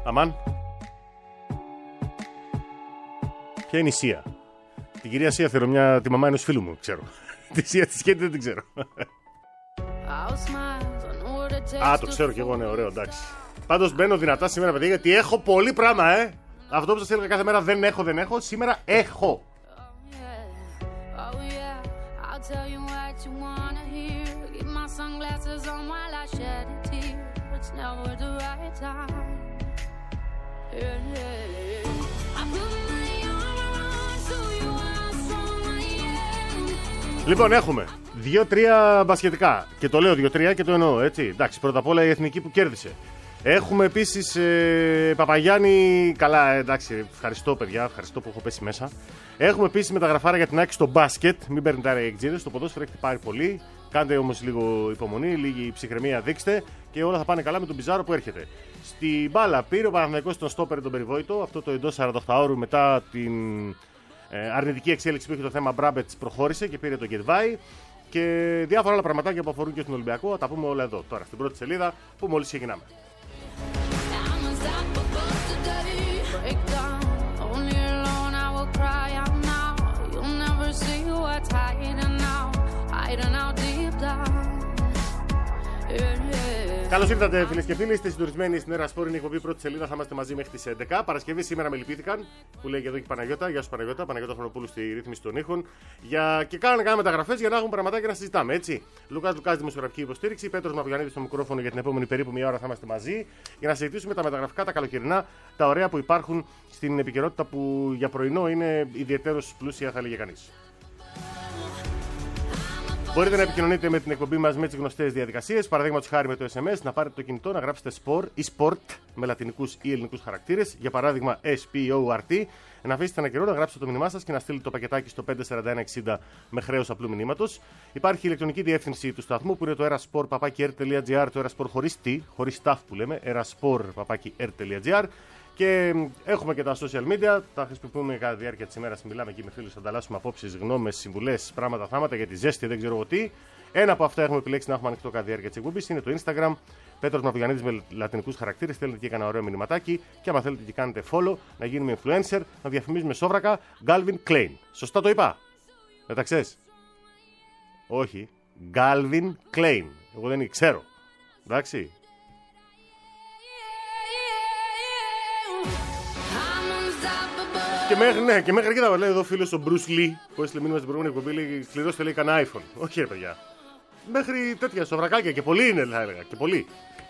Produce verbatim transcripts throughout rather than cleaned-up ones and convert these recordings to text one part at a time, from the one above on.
Αμάν. Ποια είναι η Σία? Την κυρία Σία θέλω, μια, τη μαμά ενός φίλου μου, ξέρω. Τη Σία τη Σκέτη δεν την ξέρω. Α, το ξέρω κι εγώ, ναι, ωραίο, εντάξει. Πάντως μπαίνω δυνατά σήμερα, παιδιά, γιατί έχω πολύ πράγμα, ε. Αυτό που σας έλεγα κάθε μέρα δεν έχω, δεν έχω, σήμερα έχω. Λοιπόν, έχουμε δύο-τρία μπασκετικά. Και το λέω δύο-τρία και το εννοώ, έτσι. Εντάξει, πρώτα απ' όλα η εθνική που κέρδισε. Έχουμε επίσης ε, Παπαγιάννη. Καλά, εντάξει, ευχαριστώ παιδιά, ευχαριστώ που έχω πέσει μέσα. Έχουμε επίσης μεταγραφάρα για την Άκη στο μπάσκετ. Μην παίρνετε άρα οι εκτζίδες. Το ποδόσφαιρο έχει πάρει πολύ. Κάντε όμως λίγο υπομονή, λίγη ψυχραιμία δείξτε και όλα θα πάνε καλά με τον Πιζάρο που έρχεται. Στην μπάλα πήρε ο Παναθηναϊκός τον στόπερ τον περιβόητο. Αυτό το εντός σαράντα ώρου μετά την ε, αρνητική εξέλιξη που είχε το θέμα Μπράμπετς προχώρησε και πήρε τον Γετβάη. Και διάφορα άλλα πραγματάκια που αφορούν και στον Ολυμπιακό. Θα τα πούμε όλα εδώ τώρα στην πρώτη σελίδα που μόλις ξεκινάμε. Καλώς ήρθατε φίλες και φίλοι, είστε συντονισμένοι στην Era Sport, είναι η εκπομπή πρώτη σελίδα, θα είμαστε μαζί μέχρι τις έντεκα. Παρασκευή σήμερα με λυπήθηκαν, που λέει και εδώ και η Παναγιώτα. Γεια σου Παναγιώτα, Παναγιώτα Χρονοπούλου στη ρύθμιση των ήχων. Για... Και κάνανε κάνα μεταγραφές για να έχουμε πραγματάκια να συζητάμε, έτσι. Λουκάς Λουκάς, δημοσιογραφική υποστήριξη, Πέτρος Μαυρογιαννίδης στο μικρόφωνο για την επόμενη περίπου μία ώρα θα είμαστε μαζί για να συζητήσουμε τα μεταγραφικά, τα καλοκαιρινά, τα ωραία που υπάρχουν στην επικαιρότητα που για πρωινό είναι ιδιαιτέρως πλούσια, θα έλεγε κανείς. Μπορείτε να επικοινωνείτε με την εκπομπή μας με τις γνωστές διαδικασίες. Παραδείγματος χάρη με το ες εμ ες, να πάρετε το κινητό, να γράψετε sport ή sport με λατινικούς ή ελληνικούς χαρακτήρες. Για παράδειγμα ες πι ο αρ τι. Να αφήσετε ένα καιρό, να γράψετε το μήνυμά σας και να στείλετε το πακετάκι στο πέντε σαράντα ένα εξήντα με χρέος απλού μηνύματος. Υπάρχει η ηλεκτρονική διεύθυνση του σταθμού που είναι το erasport παπάκι ερ τελεία τζι άρ, το erasport χωρίς τι, χωρίς ταφ που λέμε, erasport παπάκι ερ τελεία τζι άρ. Και έχουμε και τα social media, τα χρησιμοποιούμε κατά τη διάρκεια της ημέρας. Μιλάμε εκεί με φίλους, ανταλλάσσουμε απόψεις, γνώμες, συμβουλές, πράγματα, θάματα για τη ζέστη, δεν ξέρω εγώ τι. Ένα από αυτά έχουμε επιλέξει να έχουμε ανοιχτό κατά τη διάρκεια της εκπομπής. Είναι το Instagram, Πέτρος Μαυρογιαννίδης με λατινικούς χαρακτήρες. Στέλνετε και ένα ωραίο μηνυματάκι. Και άμα θέλετε και κάνετε follow, να γίνουμε influencer, να διαφημίζουμε σόβρακα. Galvin Klein. Σωστά το είπα? Δεν τα ξέρεις? Όχι. Galvin Klein. Εγώ δεν ξέρω. Εντάξει. Και μέχρι, ναι, και μέχρι εκεί θα λέει εδώ φίλος ο Bruce Lee που έστειλε μήνυμα στην προηγούμενη εκπομπή, λέει κλειδώστε λέει κανένα iPhone. Όχι ρε παιδιά. Μέχρι τέτοια σοβρακάκια και πολύ είναι θα έλεγα. Και πολύ.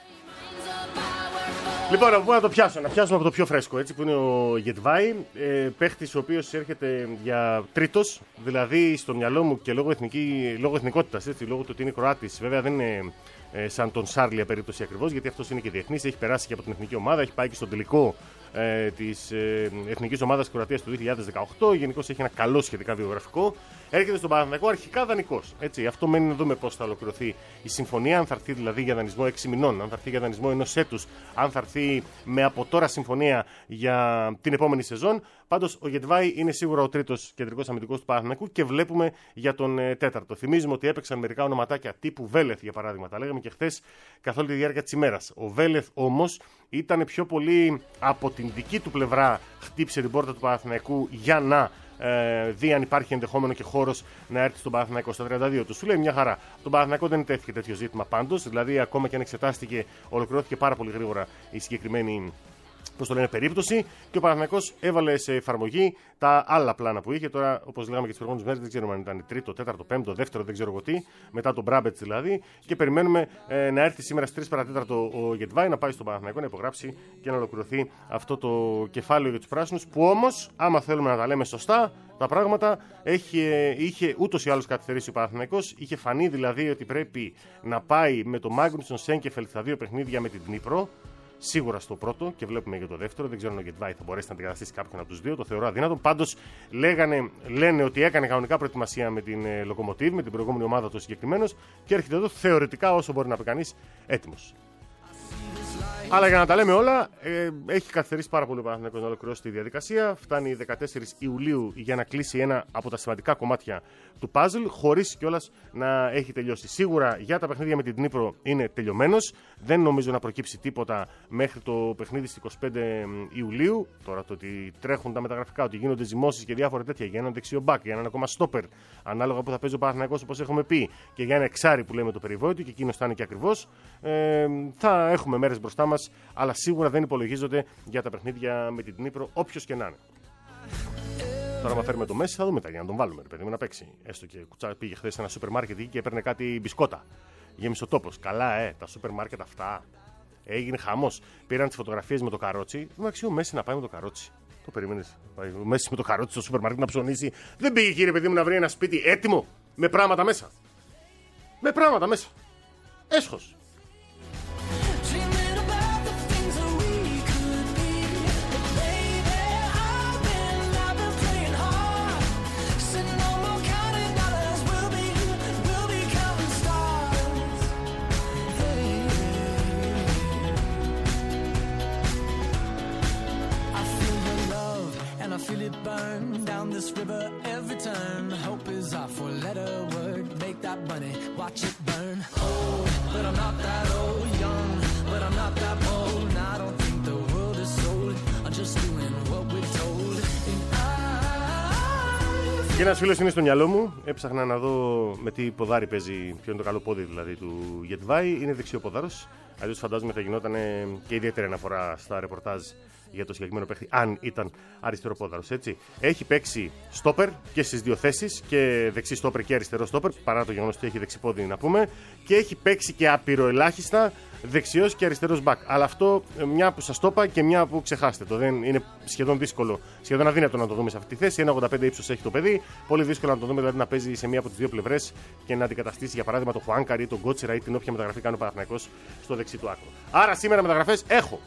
Λοιπόν, να, να το πιάσω, να πιάσουμε από το πιο φρέσκο έτσι που είναι ο Γετβάη. Ε, παίχτης ο οποίος έρχεται για τρίτος, δηλαδή στο μυαλό μου και λόγω, εθνική, λόγω εθνικότητας, έτσι, λόγω του ότι είναι Κροάτης. Βέβαια δεν είναι ε, σαν τον Σάρλια περίπτωση ακριβώς, γιατί αυτός είναι και διεθνής, έχει περάσει και από την εθνική ομάδα, έχει πάει και στον τελικό ε, της ε, εθνικής ομάδας Κροατίας του δύο χιλιάδες δεκαοκτώ. Γενικώς έχει ένα καλό σχετικά βιογραφικό. Έρχεται στον Παναθηναϊκό αρχικά δανεικός. Έτσι, αυτό μένει να δούμε πώς θα ολοκληρωθεί η συμφωνία. Αν θα έρθει δηλαδή για δανεισμό έξι μηνών, αν θα έρθει για δανεισμό ενός έτους, αν θα έρθει με από τώρα συμφωνία για την επόμενη σεζόν. Πάντως ο Γετβάη είναι σίγουρα ο τρίτος κεντρικός αμυντικός του Παναθηναϊκού και βλέπουμε για τον ε, τέταρτο. Θυμίζουμε ότι έπαιξαν μερικά ονοματάκια τύπου Βέλεθ για παράδειγμα. Τα λέγαμε και χθες καθ' όλη τη διάρκεια της ημέρας. Ο Βέλεθ όμως ήταν πιο πολύ από την δική του πλευρά, χτύπησε την πόρτα του Παναθηναϊκού για να ε, δει αν υπάρχει ενδεχόμενο και χώρος να έρθει στον Παναθηναϊκό στα τριάντα δύο του. Σου λέει μια χαρά. Τον Παναθηναϊκό δεν τέθηκε τέτοιο ζήτημα πάντως, δηλαδή ακόμα και αν εξετάστηκε, ολοκληρώθηκε πάρα πολύ γρήγορα η συγκεκριμένη, πώς το λένε, περίπτωση και ο Παναθηναϊκός έβαλε σε εφαρμογή τα άλλα πλάνα που είχε. Τώρα, όπως λέγαμε και τις προηγούμενες μέρες, δεν ξέρουμε αν ήταν τρίτο, τέταρτο, πέμπτο, δεύτερο, δεν ξέρω εγώ τι, μετά τον Μπράμπετς δηλαδή. Και περιμένουμε ε, να έρθει σήμερα στις τρεις παρά τέταρτο ο Γετβάη, να πάει στον Παναθηναϊκό, να υπογράψει και να ολοκληρωθεί αυτό το κεφάλαιο για τους πράσινους. Που όμως, άμα θέλουμε να τα λέμε σωστά, τα πράγματα έχει, είχε ούτως ή άλλως καθυστερήσει ο Παναθηναϊκός. Είχε φανεί δηλαδή ότι πρέπει να πάει με το Μάγνουσον Σέγκεφελτ στα δύο παιχνίδια με την Δνίπρο. Σίγουρα στο πρώτο και βλέπουμε για το δεύτερο. Δεν ξέρω αν ο Γετβάη θα μπορέσει να αντικαταστήσει κάποιον από τους δύο. Το θεωρώ αδύνατο. Πάντως λένε ότι έκανε κανονικά προετοιμασία με την ε, Λοκομοτίβ, με την προηγούμενη ομάδα του συγκεκριμένος και έρχεται εδώ θεωρητικά όσο μπορεί να πει κανείς έτοιμος. Αλλά για να τα λέμε όλα, ε, έχει καθυστερήσει πάρα πολύ ο Παναθηναϊκός να ολοκληρώσει τη διαδικασία. Φτάνει δεκατέσσερις Ιουλίου για να κλείσει ένα από τα σημαντικά κομμάτια του puzzle, χωρίς κιόλας να έχει τελειώσει. Σίγουρα για τα παιχνίδια με την Dnipro είναι τελειωμένος. Δεν νομίζω να προκύψει τίποτα μέχρι το παιχνίδι στις είκοσι πέντε Ιουλίου. Τώρα το ότι τρέχουν τα μεταγραφικά, ότι γίνονται ζυμώσεις και διάφορα τέτοια για έναν δεξιό μπακ, για έναν ακόμα στόπερ, ανάλογα που θα παίζει ο Παναθηναϊκός όπως έχουμε πει, και για ένα εξάρι που λέμε το περιβόητο, και εκείνο θα είναι και ακριβώς. Ε, θα έχουμε μέρες μπροστά μας, αλλά σίγουρα δεν υπολογίζονται για τα παιχνίδια με την Dnipro, όποιος και να είναι. Τώρα, άμα φέρουμε το Μέση, θα δούμε τα για να τον βάλουμε, ρε παιδί μου, να παίξει. Έστω και κουτσά, πήγε χθες σε ένα σούπερ μάρκετ και έπαιρνε κάτι μπισκότα. Γέμισε ο τόπος. Καλά, ε, τα σούπερ μάρκετ αυτά. Έγινε χαμός. Πήραν τις φωτογραφίες με το καρότσι. Εντάξει, ο Μέση να πάει με το καρότσι. Το περίμενες. Ο Μέση με το καρότσι στο σούπερ μάρκετ να ψωνίσει. Δεν πήγε, κύριε παιδί μου, να βρει ένα σπίτι έτοιμο με πράγματα μέσα. Με πράγματα μέσα. Έσχος. Feel it burn down this river every turn. Hope is our four-letter word. Make that money, watch it burn. Old, but I'm not that old. Young, but I'm not that bold. And I don't think the world is sold. I'm just doing what we're told. And I... Και ένας φίλος είναι στο μυαλό μου. Έψαχνα να δω με τι ποδάρι παίζει, ποιο είναι το καλό πόδι δηλαδή του Γετβάη. Είναι δεξιοποδάρος. Αλλιώς φαντάζομαι θα γινόταν και ιδιαίτερη αναφορά στα ρεπορτάζ για το συγκεκριμένο παίχτη, αν ήταν αριστεροπόδαρος, έτσι. Έχει παίξει στόπερ και στις δύο θέσεις, και δεξί στόπερ και αριστερό στόπερ, παρά το γεγονός ότι έχει δεξιπόδι να πούμε, και έχει παίξει και απειροελάχιστα δεξιός και αριστερός μπακ. Αλλά αυτό μια που σας το είπα και μια που ξεχάστε το. Δεν είναι σχεδόν δύσκολο, σχεδόν αδύνατο να το δούμε σε αυτή τη θέση. ένα ογδόντα πέντε ύψος έχει το παιδί. Πολύ δύσκολο να το δούμε, δηλαδή να παίζει σε μία από τις δύο πλευρές και να αντικαταστήσει για παράδειγμα τον Χουάνκαρη ή τον Γκότσερα ή την όποια μεταγραφή κάνει ο Παναθηναϊκός στο δεξί του άκρο. Άρα σήμερα μεταγραφές έχω.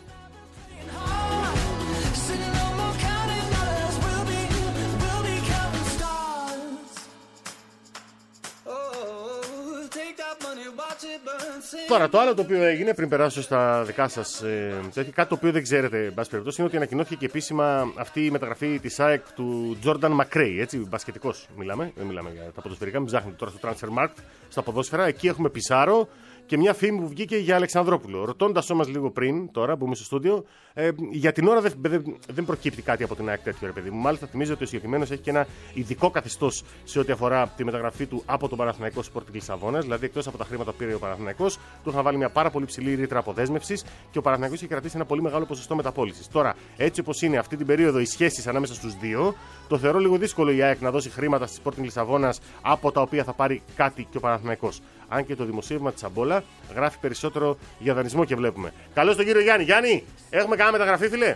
Τώρα, το άλλο το οποίο έγινε, πριν περάσω στα δικά σας, ε, κάτι το οποίο δεν ξέρετε, εν πάση περιπτώσει, είναι ότι ανακοινώθηκε και επίσημα αυτή η μεταγραφή της ΑΕΚ του Τζόρνταν Μακρέι. Έτσι, μπασκετικός μιλάμε, δεν μιλάμε για τα ποδοσφαιρικά, μην ψάχνετε τώρα στο Transfermarkt, στα ποδόσφαιρα. Εκεί έχουμε Πισάρο και μια φήμη που βγήκε για Αλεξανδρόπουλο. Ρωτώντας όμως λίγο πριν, τώρα που είμαι στο στούντιο, ε, για την ώρα δεν, δεν, δεν προκύπτει κάτι από την ΑΕΚ τέτοιο, ρε παιδί μου. Μάλιστα, θυμίζω ότι ο συγκεκριμένος έχει και ένα ειδικό καθεστώς σε ό,τι αφορά τη μεταγραφή του από τον Παναθηναϊκό Sporting Λισαβόνας. Δηλαδή, εκτός από τα χρήματα που πήρε ο Παναθηναϊκός, του είχαν βάλει μια πάρα πολύ ψηλή ρήτρα αποδέσμευσης και ο Παναθηναϊκός έχει κρατήσει ένα πολύ μεγάλο ποσοστό μεταπώλησης. Τώρα, έτσι όπως είναι αυτή την περίοδο οι σχέσεις ανάμεσα στους δύο, το θεωρώ λίγο δύσκολο η ΑΕΚ να δώσει χρήματα στη Sporting Λισαβόνας από τα οποία θα πάρει κάτι και ο Παναθηναϊκός. Αν και το δημοσίευμα της Αμπόλα γράφει περισσότερο για δανεισμό και βλέπουμε. Καλώς τον κύριο Γιάννη. Γιάννη, έχουμε κανένα μεταγραφή, φίλε?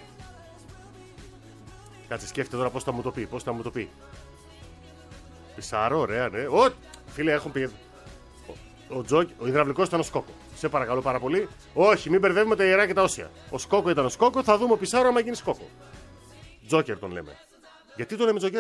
Κάτσε, σκέφτε τώρα πώς θα μου το πει. Πώς θα μου το πει. Πισάρο, ωραία, ναι. Ω, φίλε, έχουν πει. Ο, Τζο, ο υδραυλικός ήταν ο Σκόκο. Σε παρακαλώ πάρα πολύ. Όχι, μην μπερδεύουμε τα ιερά και τα όσια. Ο Σκόκο ήταν ο Σκόκο, θα δούμε ο Πισάρο άμα γίνει Σκόκο. Τζόκερ τον λέμε. Γιατί τον λέμε Τζόκερ?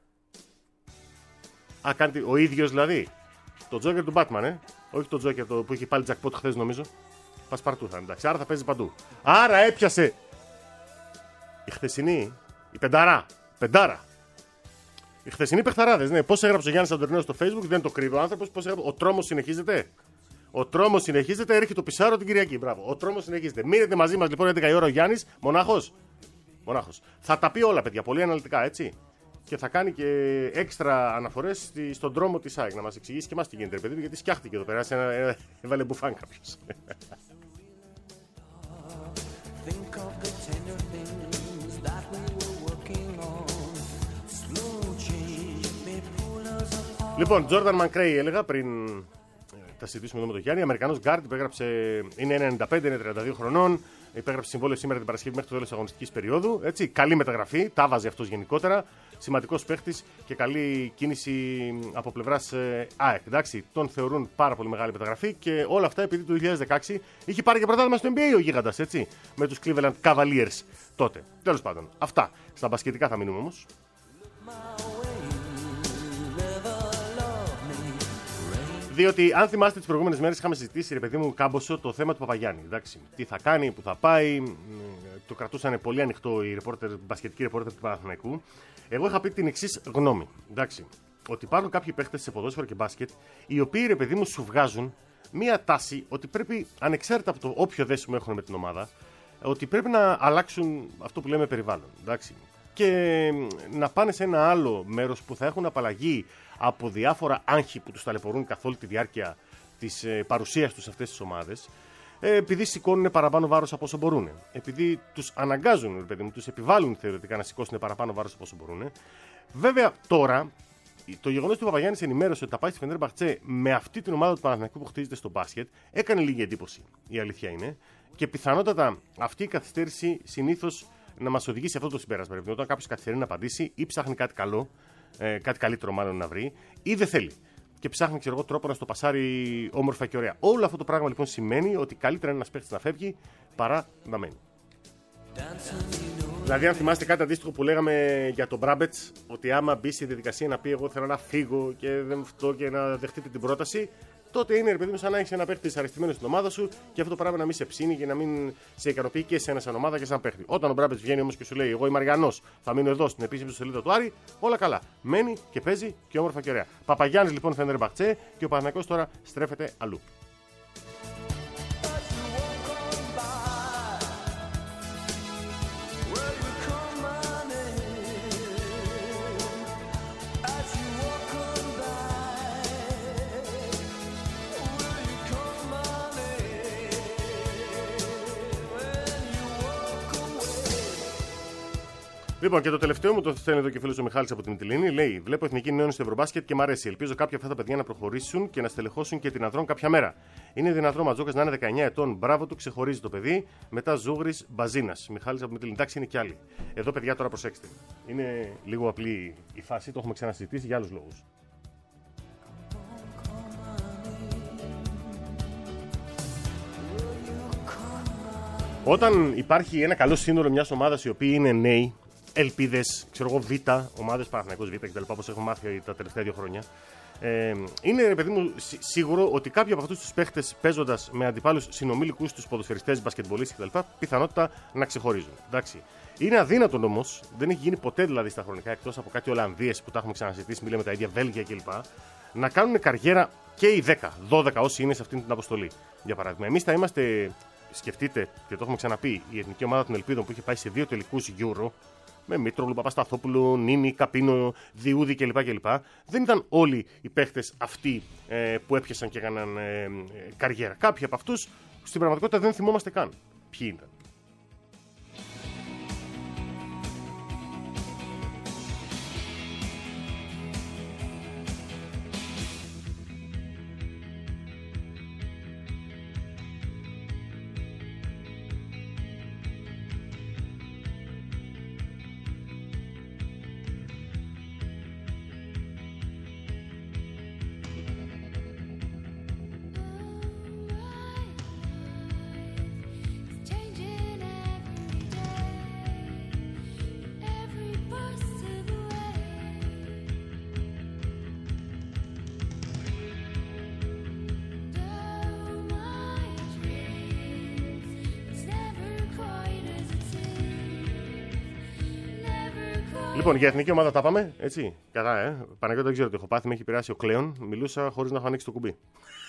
Α, κάνει ο ίδιος δηλαδή. Το Τζόκερ του Batman, ε. Όχι το Τζόκερ το που είχε πάλι jackpot χθες νομίζω. Πασπαρτού θα είναι, εντάξει. Άρα θα παίζει παντού. Άρα έπιασε η χθεσινή, η πενταρά. Πεντάρα. Οι χθεσινοί παιχταράδες, ναι. Πώς έγραψε ο Γιάννης Αντορνέο στο Facebook, δεν το κρύβει ο άνθρωπος. Πώς έγραψε. Ο τρόμος συνεχίζεται. Ο τρόμος συνεχίζεται, έρχεται το Πισάρο την Κυριακή. Μπράβο. Ο τρόμος συνεχίζεται. Μείνετε μαζί μας λοιπόν έντεκα η ώρα ο Γιάννης. Μονάχος. Μονάχος. Θα τα πει όλα, παιδιά, πολύ αναλυτικά, έτσι. Και θα κάνει και έξτρα αναφορές στον δρόμο της ΑΕΚ. Να μας εξηγήσει και εμάς τι γίνεται, παιδί, γιατί σκιάχτηκε εδώ πέρα. Ένα, ένα, έβαλε μπουφάν κάποιος. Λοιπόν, Τζόρνταν Μακρέι έλεγα πριν. Θα συζητήσουμε εδώ με τον Γιάννη. Αμερικανός γκάρντ που έγραψε. Είναι ένα ενενήντα πέντε, είναι τριάντα δύο χρονών. Υπέγραψε συμβόλαιο σήμερα την Παρασκευή μέχρι το τέλος της αγωνιστικής περίοδου. Έτσι, καλή μεταγραφή, τα βάζει αυτός γενικότερα. Σημαντικός παίχτης και καλή κίνηση από πλευράς ε, ΑΕΚ. Εντάξει, τον θεωρούν πάρα πολύ μεγάλη μεταγραφή και όλα αυτά επειδή το δύο χιλιάδες δεκαέξι είχε πάρει και πρωτάθλημα στο N B A ο γίγαντας, έτσι, με τους Cleveland Cavaliers τότε. Τέλος πάντων, αυτά. Στα μπασκετικά θα μείνουμε όμως. Διότι αν θυμάστε τις προηγούμενες μέρες είχαμε συζητήσει, ρε παιδί μου, κάμποσο το θέμα του Παπαγιάννη. Εντάξει. Τι θα κάνει, που θα πάει. Το κρατούσαν πολύ ανοιχτό οι ρεπόρτερ, μπασκετικοί ρεπόρτερ του Παναθηναϊκού. Εγώ είχα πει την εξής γνώμη. Εντάξει. Ότι υπάρχουν κάποιοι παίχτες σε ποδόσφαιρο και μπάσκετ, οι οποίοι, ρε παιδί μου, σου βγάζουν μία τάση ότι πρέπει, ανεξάρτητα από το όποιο δέσιμο έχουν με την ομάδα, ότι πρέπει να αλλάξουν αυτό που λέμε περιβάλλον. Εντάξει. Και να πάνε σε ένα άλλο μέρος που θα έχουν απαλλαγή από διάφορα άγχη που τους ταλαιπωρούν καθ' όλη τη διάρκεια της ε, παρουσίας τους σε αυτές τις ομάδες, ε, επειδή σηκώνουν παραπάνω βάρος από όσο μπορούν. Επειδή τους αναγκάζουν, παιδί μου, τους επιβάλλουν θεωρητικά να σηκώσουν παραπάνω βάρος από όσο μπορούν. Βέβαια τώρα, το γεγονός ότι ο Παπαγιάννης ενημέρωσε ότι θα πάει στη Φενέρμπαχτσε με αυτή την ομάδα του Παναθηναϊκού που χτίζεται στο μπάσκετ, έκανε λίγη εντύπωση. Η αλήθεια είναι. Και πιθανότατα αυτή η καθυστέρηση συνήθως να μας οδηγήσει σε αυτό το συμπέρασμα. Δηλαδή, όταν κάποιος καθυστερεί να απαντήσει ή ψάχνει κάτι καλό, ε, κάτι καλύτερο μάλλον να βρει, ή δεν θέλει. Και ψάχνει, ξέρω εγώ, τρόπο να στο πασάρει όμορφα και ωραία. Όλο αυτό το πράγμα λοιπόν σημαίνει ότι καλύτερα είναι ένας παίκτης να φεύγει παρά να μένει. Δηλαδή, αν θυμάστε κάτι αντίστοιχο που λέγαμε για τον Μπράμπετς, ότι άμα μπει στη διαδικασία να πει εγώ θέλω να φύγω και δεν φτώ και να δεχτείτε την πρόταση, τότε είναι, ρε παιδί μου, σαν να έχει ένα παίχτη δυσαρεστημένο στην ομάδα σου και αυτό το πράγμα να μην σε ψήνει και να μην σε ικανοποιεί και εσένα σαν ομάδα και σαν παίχτη. Όταν ο Μπράμπετς βγαίνει όμως και σου λέει: εγώ είμαι Αριανός, θα μείνω εδώ στην επίσημη σελίδα του Άρη, όλα καλά. Μένει και παίζει και όμορφα και ωραία. Παπαγιάννης λοιπόν Φενέρμπαχτσε και ο Παναθηναϊκός τώρα στρέφεται αλλού. Λοιπόν, και το τελευταίο μου το στέλνει εδώ και φίλος ο Μιχάλης από την Μυτιλήνη. Λέει: βλέπω εθνική νέων στο Ευρωμπάσκετ και μ' αρέσει. Ελπίζω κάποια αυτά τα παιδιά να προχωρήσουν και να στελεχώσουν και την Ανδρών κάποια μέρα. Είναι δυνατό ο Ματζόκας να είναι δεκαεννιά ετών. Μπράβο του, ξεχωρίζει το παιδί. Μετά Ζούγρης Μπαζίνας. Μιχάλης από την Μυτιλήνη. Εντάξει, είναι κι άλλοι. Εδώ, παιδιά, τώρα προσέξτε. Είναι λίγο απλή η φάση, το έχουμε ξανασυζητήσει για άλλους λόγους. Όταν υπάρχει ένα καλό σύνολο μιας ομάδας οι οποίοι είναι νέοι, ελπίδες, ξέρω εγώ, Β, ομάδες Παναθηναϊκός Β κτλ. Όπως έχω μάθει τα τελευταία δύο χρόνια. Ε, είναι, ρε παιδί μου, σίγουρο ότι κάποιοι από αυτούς τους παίχτες παίζοντας με αντιπάλους συνομήλικους τους ποδοσφαιριστές, μπασκετμπολίστες κτλ. Πιθανότητα να ξεχωρίζουν. Εντάξει. Είναι αδύνατον όμως, δεν έχει γίνει ποτέ δηλαδή στα χρονικά εκτός από κάτι Ολλανδίες που τα έχουμε ξανασυζητήσει, μιλάμε τα ίδια Βέλγια κλπ. Να κάνουν καριέρα και οι δέκα, δώδεκα όσοι είναι σε αυτήν την αποστολή. Για παράδειγμα, εμείς θα είμαστε, σκεφτείτε και το έχουμε ξαναπεί, η εθνική ομάδα των Ελπίδων που είχε πάει σε δύο τελικούς Euro. Με Μήτρογλου, Παπασταθόπουλο, Νίνη, Καπίνο, Διούδη κλπ. κλπ. Δεν ήταν όλοι οι παίχτες αυτοί ε, που έπιασαν και έκαναν ε, ε, καριέρα. Κάποιοι από αυτούς στην πραγματικότητα δεν θυμόμαστε καν ποιοι ήταν. Λοιπόν, για εθνική ομάδα τα πάμε, έτσι. Καλά, ε. Παναγιώτη, δεν ξέρω τι έχω πάθει, με έχει πειράσει ο Κλέον. Μιλούσα χωρίς να έχω ανοίξει το κουμπί.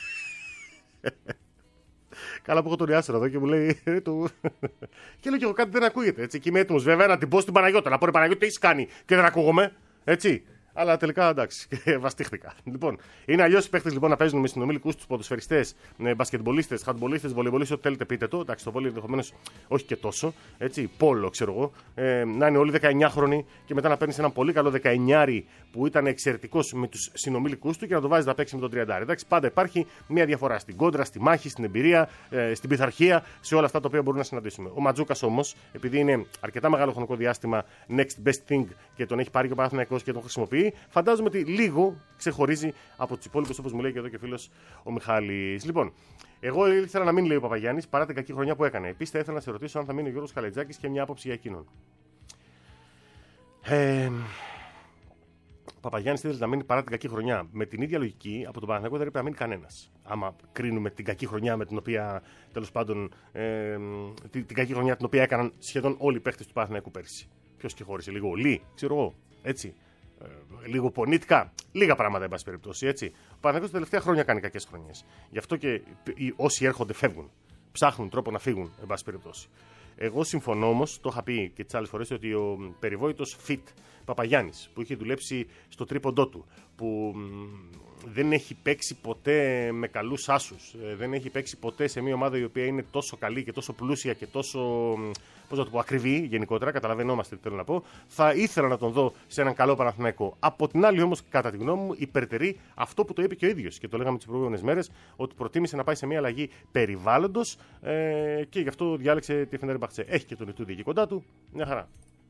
Καλά που έχω τον Ιάσερα εδώ και μου λέει. Του... και λέω και εγώ κάτι δεν ακούγεται. Έτσι. Και είμαι έτοιμος βέβαια να την πω στην Παναγιώτα. Να πω ρε Παναγιώτη, τι έχεις κάνει και δεν ακούγομαι. Έτσι. Αλλά τελικά εντάξει, βαστίχτηκα. Λοιπόν, είναι αλλιώς οι παίχτες λοιπόν να παίζουν με συνομιλικούς τους ποδοσφαιριστές, μπασκετμπολίστες, χαντμπολίστες, βολεϊμπολίστες, ό,τι θέλετε πείτε το. Εντάξει, το βόλεϊ ενδεχομένως όχι και τόσο. Έτσι, πόλο ξέρω εγώ. Ε, να είναι όλοι δεκαεννιάχρονοι και μετά να παίρνει έναν πολύ καλό δεκαεννιάρη που ήταν εξαιρετικός με τους συνομιλικούς του και να το βάζει να παίξει με τον τριαντάρι. Εντάξει, πάντα υπάρχει μια διαφορά στην κόντρα, στη μάχη, στην εμπειρία, ε, στην πειθαρχία, σε όλα αυτά τα οποία μπορούμε να συναντήσουμε. Ο Ματζούκας όμως, επειδή είναι αρκετά μεγάλο χρονικό διάστημα next best thing και τον έχει πάρει και ο Παναθηναϊκός και τον χρησιμοποιεί. Φαντάζομαι ότι λίγο ξεχωρίζει από τους υπόλοιπους, όπως μου λέει και εδώ και φίλος ο Μιχάλης. Λοιπόν, εγώ ήθελα να μην λέει ο Παπαγιάννης παρά την κακή χρονιά που έκανε. Επίσης, θα ήθελα να σε ρωτήσω αν θα μείνει ο Γιώργος Καλετζάκης και μια άποψη για εκείνον. Ε, Παπαγιάννης ήθελε να μείνει παρά την κακή χρονιά. Με την ίδια λογική, από τον Παναθηναϊκό δεν έπρεπε να μείνει κανένας. Άμα κρίνουμε την κακή χρονιά με την οποία, τέλος πάντων, ε, την, την κακή χρονιά την οποία έκαναν σχεδόν όλοι οι παίχτες του Παναθηναϊκού πέρσι. Ποιος και χώρισε, λίγο ο Λί, ξέρω εγώ, έτσι. Ε, λίγο πονίτικα, λίγα πράγματα, εν πάση περιπτώσει, έτσι. Ο Παναθηναϊκός τα τελευταία χρόνια κάνει κακές χρονιές. Γι' αυτό και οι, όσοι έρχονται φεύγουν. Ψάχνουν τρόπο να φύγουν, εν πάση περιπτώσει. Εγώ συμφωνώ όμως, το είχα πει και τις άλλες φορές, ότι ο περιβόητος Fit Παπαγιάννης, που είχε δουλέψει στο τρίποντό του, που δεν έχει παίξει ποτέ με καλούς άσους, δεν έχει παίξει ποτέ σε μια ομάδα η οποία είναι τόσο καλή και τόσο πλούσια και τόσο, πώς να το πω, ακριβή γενικότερα, καταλαβαίνόμαστε τι θέλω να πω, θα ήθελα να τον δω σε έναν καλό Παναθηναϊκό. Από την άλλη όμως, κατά τη γνώμη μου, υπερτερεί αυτό που το είπε και ο ίδιος και το λέγαμε τις προηγούμενες μέρες, ότι προτίμησε να πάει σε μια αλλαγή περιβάλλοντος ε, και γι' αυτό διάλεξε τη Φενέρμπαχτσε. Έχει και τον Ιτούδη εκεί κοντά του, μια χαρά.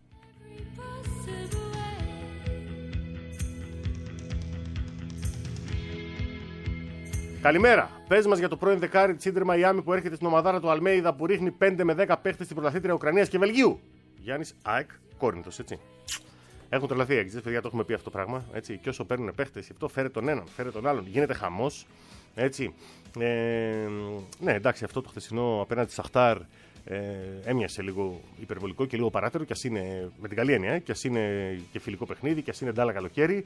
Καλημέρα. Πες μας για το πρώην δεκάρι της Ίντερ Μαϊάμι που έρχεται στην ομαδάρα του Αλμέιδα που ρίχνει πέντε με δέκα παίχτες στην πρωταθλήτρια Ουκρανίας και Βελγίου. Γιάννης ΑΕΚ Κόρινθος, έτσι. Έχουν τρελαθεί οι εξής, παιδιά, το έχουμε πει αυτό το πράγμα. Έτσι. Και όσο παίρνουν παίχτες, αυτό φέρε τον έναν, φέρε τον άλλον. Γίνεται χαμός. Έτσι. Ε, ναι, εντάξει, αυτό το χθεσινό απέναντι στη Σαχτάρ ε, έμοιασε λίγο υπερβολικό και λίγο παράτερο, κι ας είναι με την καλή έννοια, κι ας είναι και φιλικό παιχνίδι, κι ας είναι ντάλα καλοκαίρι.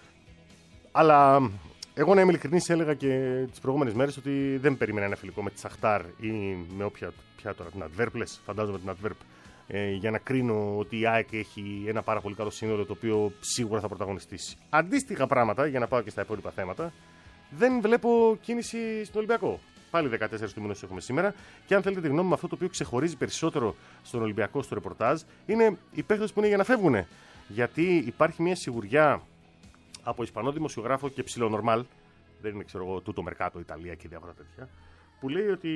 Αλλά. Εγώ, να είμαι ειλικρινής, έλεγα και τις προηγούμενες μέρες ότι δεν περίμενα ένα φιλικό με τη Σαχτάρ ή με όποια πια τώρα, την Αντβέρπλες, φαντάζομαι την Αντβέρπ, ε, για να κρίνω ότι η ΑΕΚ έχει ένα πάρα πολύ καλό σύνολο το οποίο σίγουρα θα πρωταγωνιστήσει. Αντίστοιχα πράγματα, για να πάω και στα υπόλοιπα θέματα, δεν βλέπω κίνηση στον Ολυμπιακό. Πάλι δεκατέσσερις του μήνους έχουμε σήμερα. Και αν θέλετε τη γνώμη μου, αυτό το οποίο ξεχωρίζει περισσότερο στον Ολυμπιακό στο ρεπορτάζ είναι οι παίχτες που είναι για να φεύγουν. Γιατί υπάρχει μια σιγουριά από Ισπανό δημοσιογράφο και ψιλονορμάλ, δεν είναι ξέρω εγώ τούτο Μερκάτο, Ιταλία και διάφορα τέτοια, που λέει ότι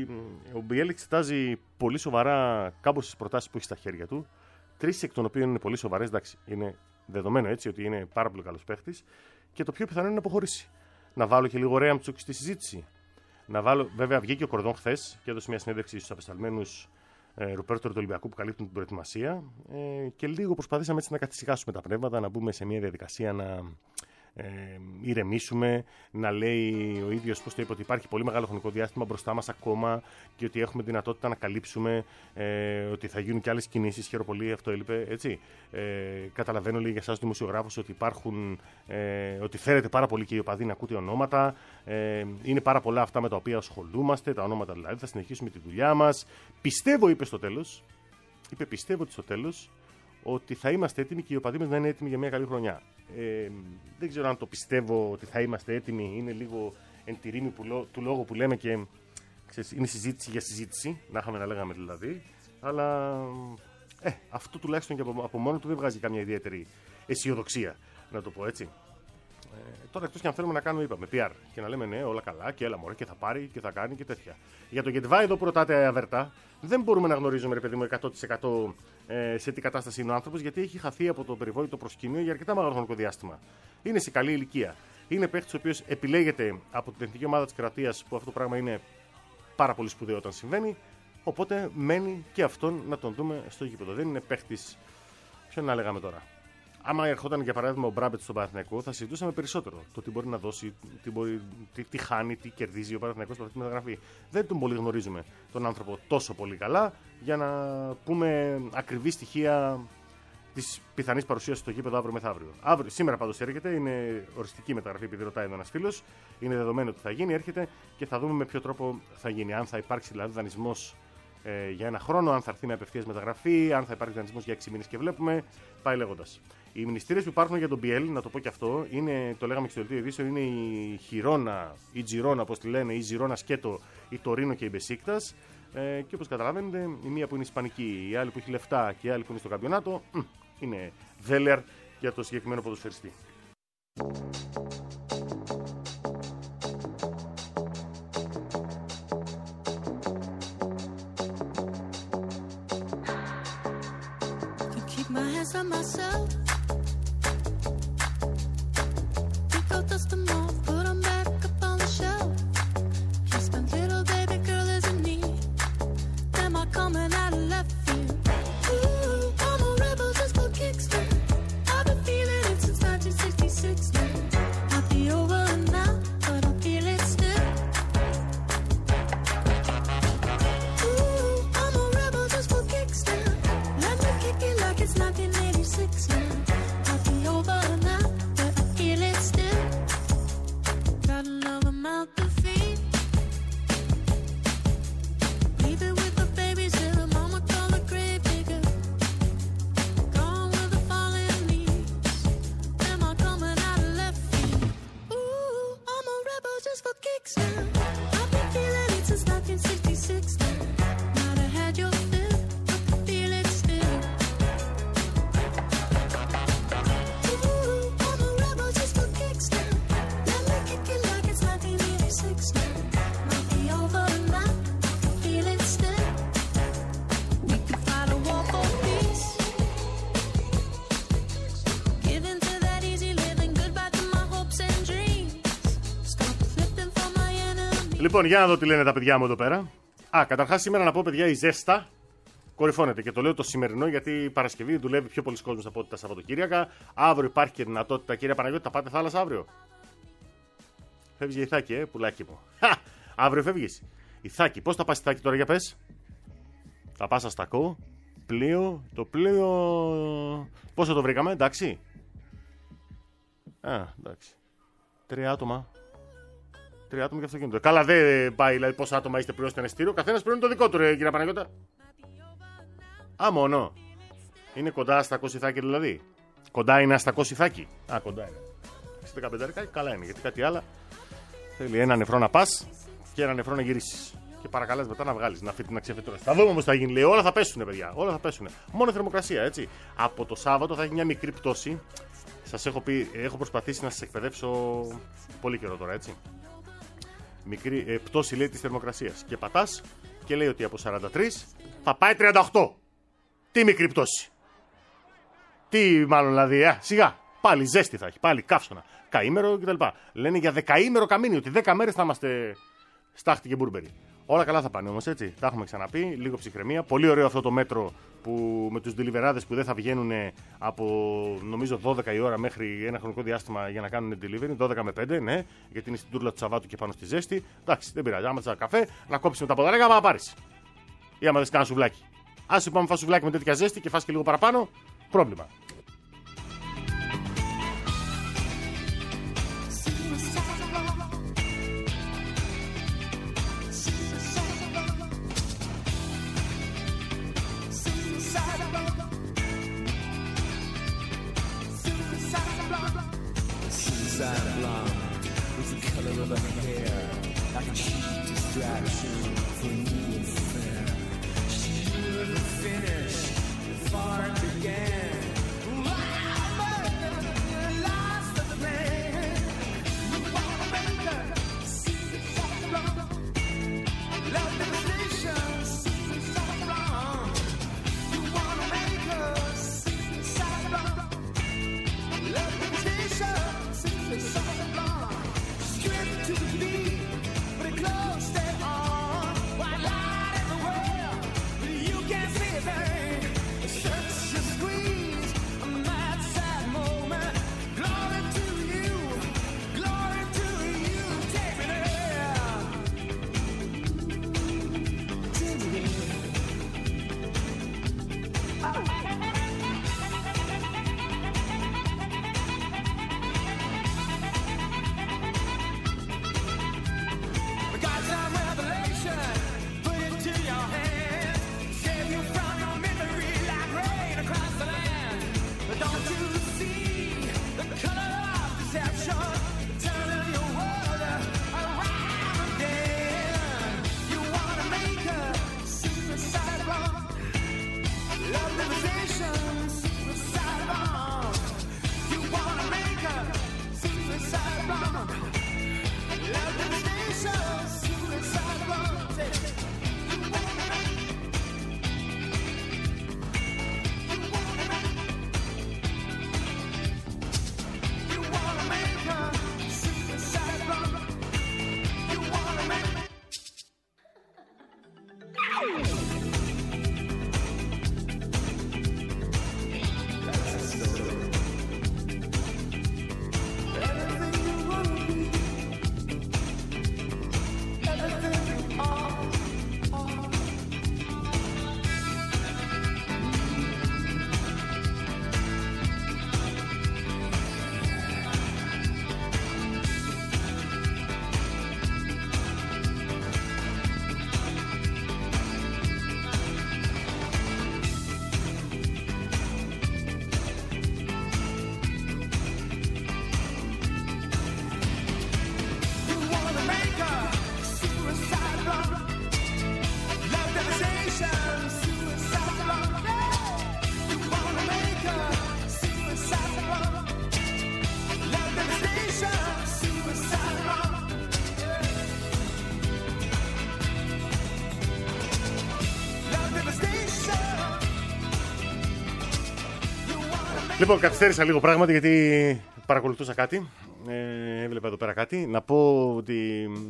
ο Μπιέλ εξετάζει πολύ σοβαρά κάμποσες προτάσεις που έχει στα χέρια του, τρεις εκ των οποίων είναι πολύ σοβαρές, εντάξει, είναι δεδομένο έτσι ότι είναι πάρα πολύ καλός παίχτης, και το πιο πιθανό είναι να αποχωρήσει. Να βάλω και λίγο Ρέαμτσουκ στη συζήτηση. Να βάλω, βέβαια, βγήκε ο Κορδόν χθες και έδωσε μια συνέντευξη στους απεσταλμένους ε, Ρουπέρτορ του Ολυμπιακού που καλύπτουν την προετοιμασία ε, και λίγο προσπαθήσαμε έτσι να καθησυχάσουμε τα πνεύματα, να μπούμε σε μια διαδικασία να ε, ηρεμήσουμε, να λέει ο ίδιος, πώς το είπε, ότι υπάρχει πολύ μεγάλο χρονικό διάστημα μπροστά μας ακόμα και ότι έχουμε δυνατότητα να καλύψουμε, ε, ότι θα γίνουν και άλλες κινήσεις. Χαίρομαι πολύ, αυτό έλειπε, έτσι. Ε, καταλαβαίνω, λέει, για εσάς δημοσιογράφους ότι υπάρχουν, ε, ότι φέρετε πάρα πολύ και οι οπαδοί να ακούτε ονόματα. Ε, είναι πάρα πολλά αυτά με τα οποία ασχολούμαστε, τα ονόματα δηλαδή. Θα συνεχίσουμε τη δουλειά μας. Πιστεύω, είπε στο τέλος, είπε, πιστεύω ότι στο τέλος ότι θα είμαστε έτοιμοι και οι οπαδοί μας να είναι έτοιμοι για μια καλή χρονιά. Ε, δεν ξέρω αν το πιστεύω ότι θα είμαστε έτοιμοι. Είναι λίγο εν τη ρήμη που, του λόγου που λέμε και ξέρεις, είναι συζήτηση για συζήτηση. Να είχαμε να λέγαμε δηλαδή. Αλλά ε, αυτό τουλάχιστον και από, από μόνο του δεν βγάζει καμία ιδιαίτερη αισιοδοξία, να το πω έτσι. Ε, τώρα, εκτός και αν θέλουμε να κάνουμε, είπαμε, πι αρ και να λέμε ναι, όλα καλά και έλα μωρέ και θα πάρει και θα κάνει και τέτοια. Για το Γετβάη εδώ που ρωτάτε αβέρτα, δεν μπορούμε να γνωρίζουμε, ρε παιδί μου, εκατό τοις εκατό ε, σε τι κατάσταση είναι ο άνθρωπος, γιατί έχει χαθεί από το περιβόητο προσκήνιο για αρκετά μεγάλο χρονικό διάστημα. Είναι σε καλή ηλικία. Είναι παίχτης ο οποίος επιλέγεται από την εθνική ομάδα της Κροατίας, που αυτό το πράγμα είναι πάρα πολύ σπουδαίο όταν συμβαίνει. Οπότε μένει και αυτόν να τον δούμε στο γήπεδο. Δεν είναι παίχτης. Ποιον να λέγαμε τώρα. Άμα ερχόταν για παράδειγμα ο Μπράμπετ στον Παναθηναϊκό, θα συζητούσαμε περισσότερο το τι μπορεί να δώσει, τι, μπορεί, τι, τι χάνει, τι κερδίζει ο Παναθηναϊκός από αυτή τη μεταγραφή. Δεν τον πολύ γνωρίζουμε τον άνθρωπο τόσο πολύ καλά για να πούμε ακριβή στοιχεία της πιθανής παρουσίας στο γήπεδο αύριο μεθαύριο. Αύριο, σήμερα πάντως έρχεται, είναι οριστική μεταγραφή, επειδή ρωτάει εδώ ένας φίλος. Είναι δεδομένο ότι θα γίνει, έρχεται και θα δούμε με ποιο τρόπο θα γίνει. Αν θα υπάρξει δηλαδή δανεισμός ε, για ένα χρόνο, αν θα έρθει με απευθείας μεταγραφή, αν θα υπάρχει δανεισμός για έξι μήνες και βλέπουμε. Πάει λέγοντας. Οι μνηστήρες που υπάρχουν για τον Μπιέλ, να το πω και αυτό, είναι, το λέγαμε και στο δελτίο ειδήσεων, είναι η Χιρόνα, η Τζιρόνα, όπως τη λένε, η Ζιρόνα Σκέτο, η Τορίνο και η Μπεσίκτας. Ε, και όπως καταλαβαίνετε, η μία που είναι ισπανική, η άλλη που έχει λεφτά και η άλλη που είναι στο καμπιονάτο, είναι Βέλερ για το συγκεκριμένο ποδοσφαιριστή. sixty Λοιπόν, για να δω τι λένε τα παιδιά μου εδώ πέρα. Α, καταρχάς σήμερα να πω, παιδιά, η ζέστα κορυφώνεται. Και το λέω το σημερινό γιατί η Παρασκευή δουλεύει πιο πολλοί κόσμος από ό,τι τα Σαββατοκύριακα. Αύριο υπάρχει και δυνατότητα, κύριε Παναγιώτη, θα πάτε θάλασσα αύριο. Φεύγει για Ιθάκη, ε, πουλάκι μου. Χα! Αύριο φεύγει. Ιθάκη, πώς θα πας Ιθάκη τώρα, για πες. Θα πας Αστακό, πλοίο. Το πλοίο. Πόσο το βρήκαμε, εντάξει. Α, εντάξει. Τρία άτομα. Τρία άτομα και αυτοκίνητο. Καλά, δεν πάει, δηλαδή πόσα άτομα είστε πληρώσετε ένα εισιτήριο. Καθένα πληρώνει το δικό του, ρε, κύριε Παναγιώτα. Α, μόνο. Είναι κοντά Αστακό Ιθάκη, δηλαδή. Κοντά είναι Αστακό Ιθάκη. Α, κοντά είναι. δεκαπέντε καλά είναι, γιατί κάτι άλλο θέλει ένα νεφρό να πας και ένα νεφρό να γυρίσεις. Και παρακαλάς μετά να βγάλεις, να, φύγει, να ξεφυτρώσεις. Θα δούμε όμως τι θα γίνει. Λέει, όλα θα πέσουνε, παιδιά. Όλα θα πέσουνε. Μόνο θερμοκρασία, έτσι. Από το Σάββατο θα έχει μια μικρή πτώση. Σας έχω πει, έχω προσπαθήσει να σας εκπαιδεύσω πολύ καιρό τώρα, έτσι. Μικρή ε, πτώση, λέει, της θερμοκρασίας. Και πατάς και λέει ότι από σαράντα τρία θα πάει τριάντα οκτώ. Τι μικρή πτώση. Τι μάλλον δηλαδή, α, σιγά. Πάλι ζέστη θα έχει, πάλι καύσωνα, καήμερο κτλ. Λένε για δεκαήμερο καμίνι, ότι δέκα μέρες θα είμαστε στάχτη και μπουρμπερι. Όλα καλά θα πάνε όμως, έτσι. Τα έχουμε ξαναπεί, λίγο ψυχραιμία. Πολύ ωραίο αυτό το μέτρο που, με τους deliverades που δεν θα βγαίνουν από νομίζω δώδεκα η ώρα μέχρι ένα χρονικό διάστημα για να κάνουν delivery. δώδεκα με πέντε, ναι, γιατί είναι στην τούρλα του Σαββάτου και πάνω στη ζέστη. Εντάξει, δεν πειράζει. Άμα θες καφέ, να κόψεις με τα ποδαρέγα, να πάρεις. Ή άμα θες κάνα σουβλάκι. Ας είπαμε φας σουβλάκι με τέτοια ζέστη και φας και λίγο παραπάνω, πρόβλημα. Λοιπόν, καθυστέρησα λίγο πράγματι γιατί παρακολουθούσα κάτι. Ε, έβλεπα εδώ πέρα κάτι. Να πω ότι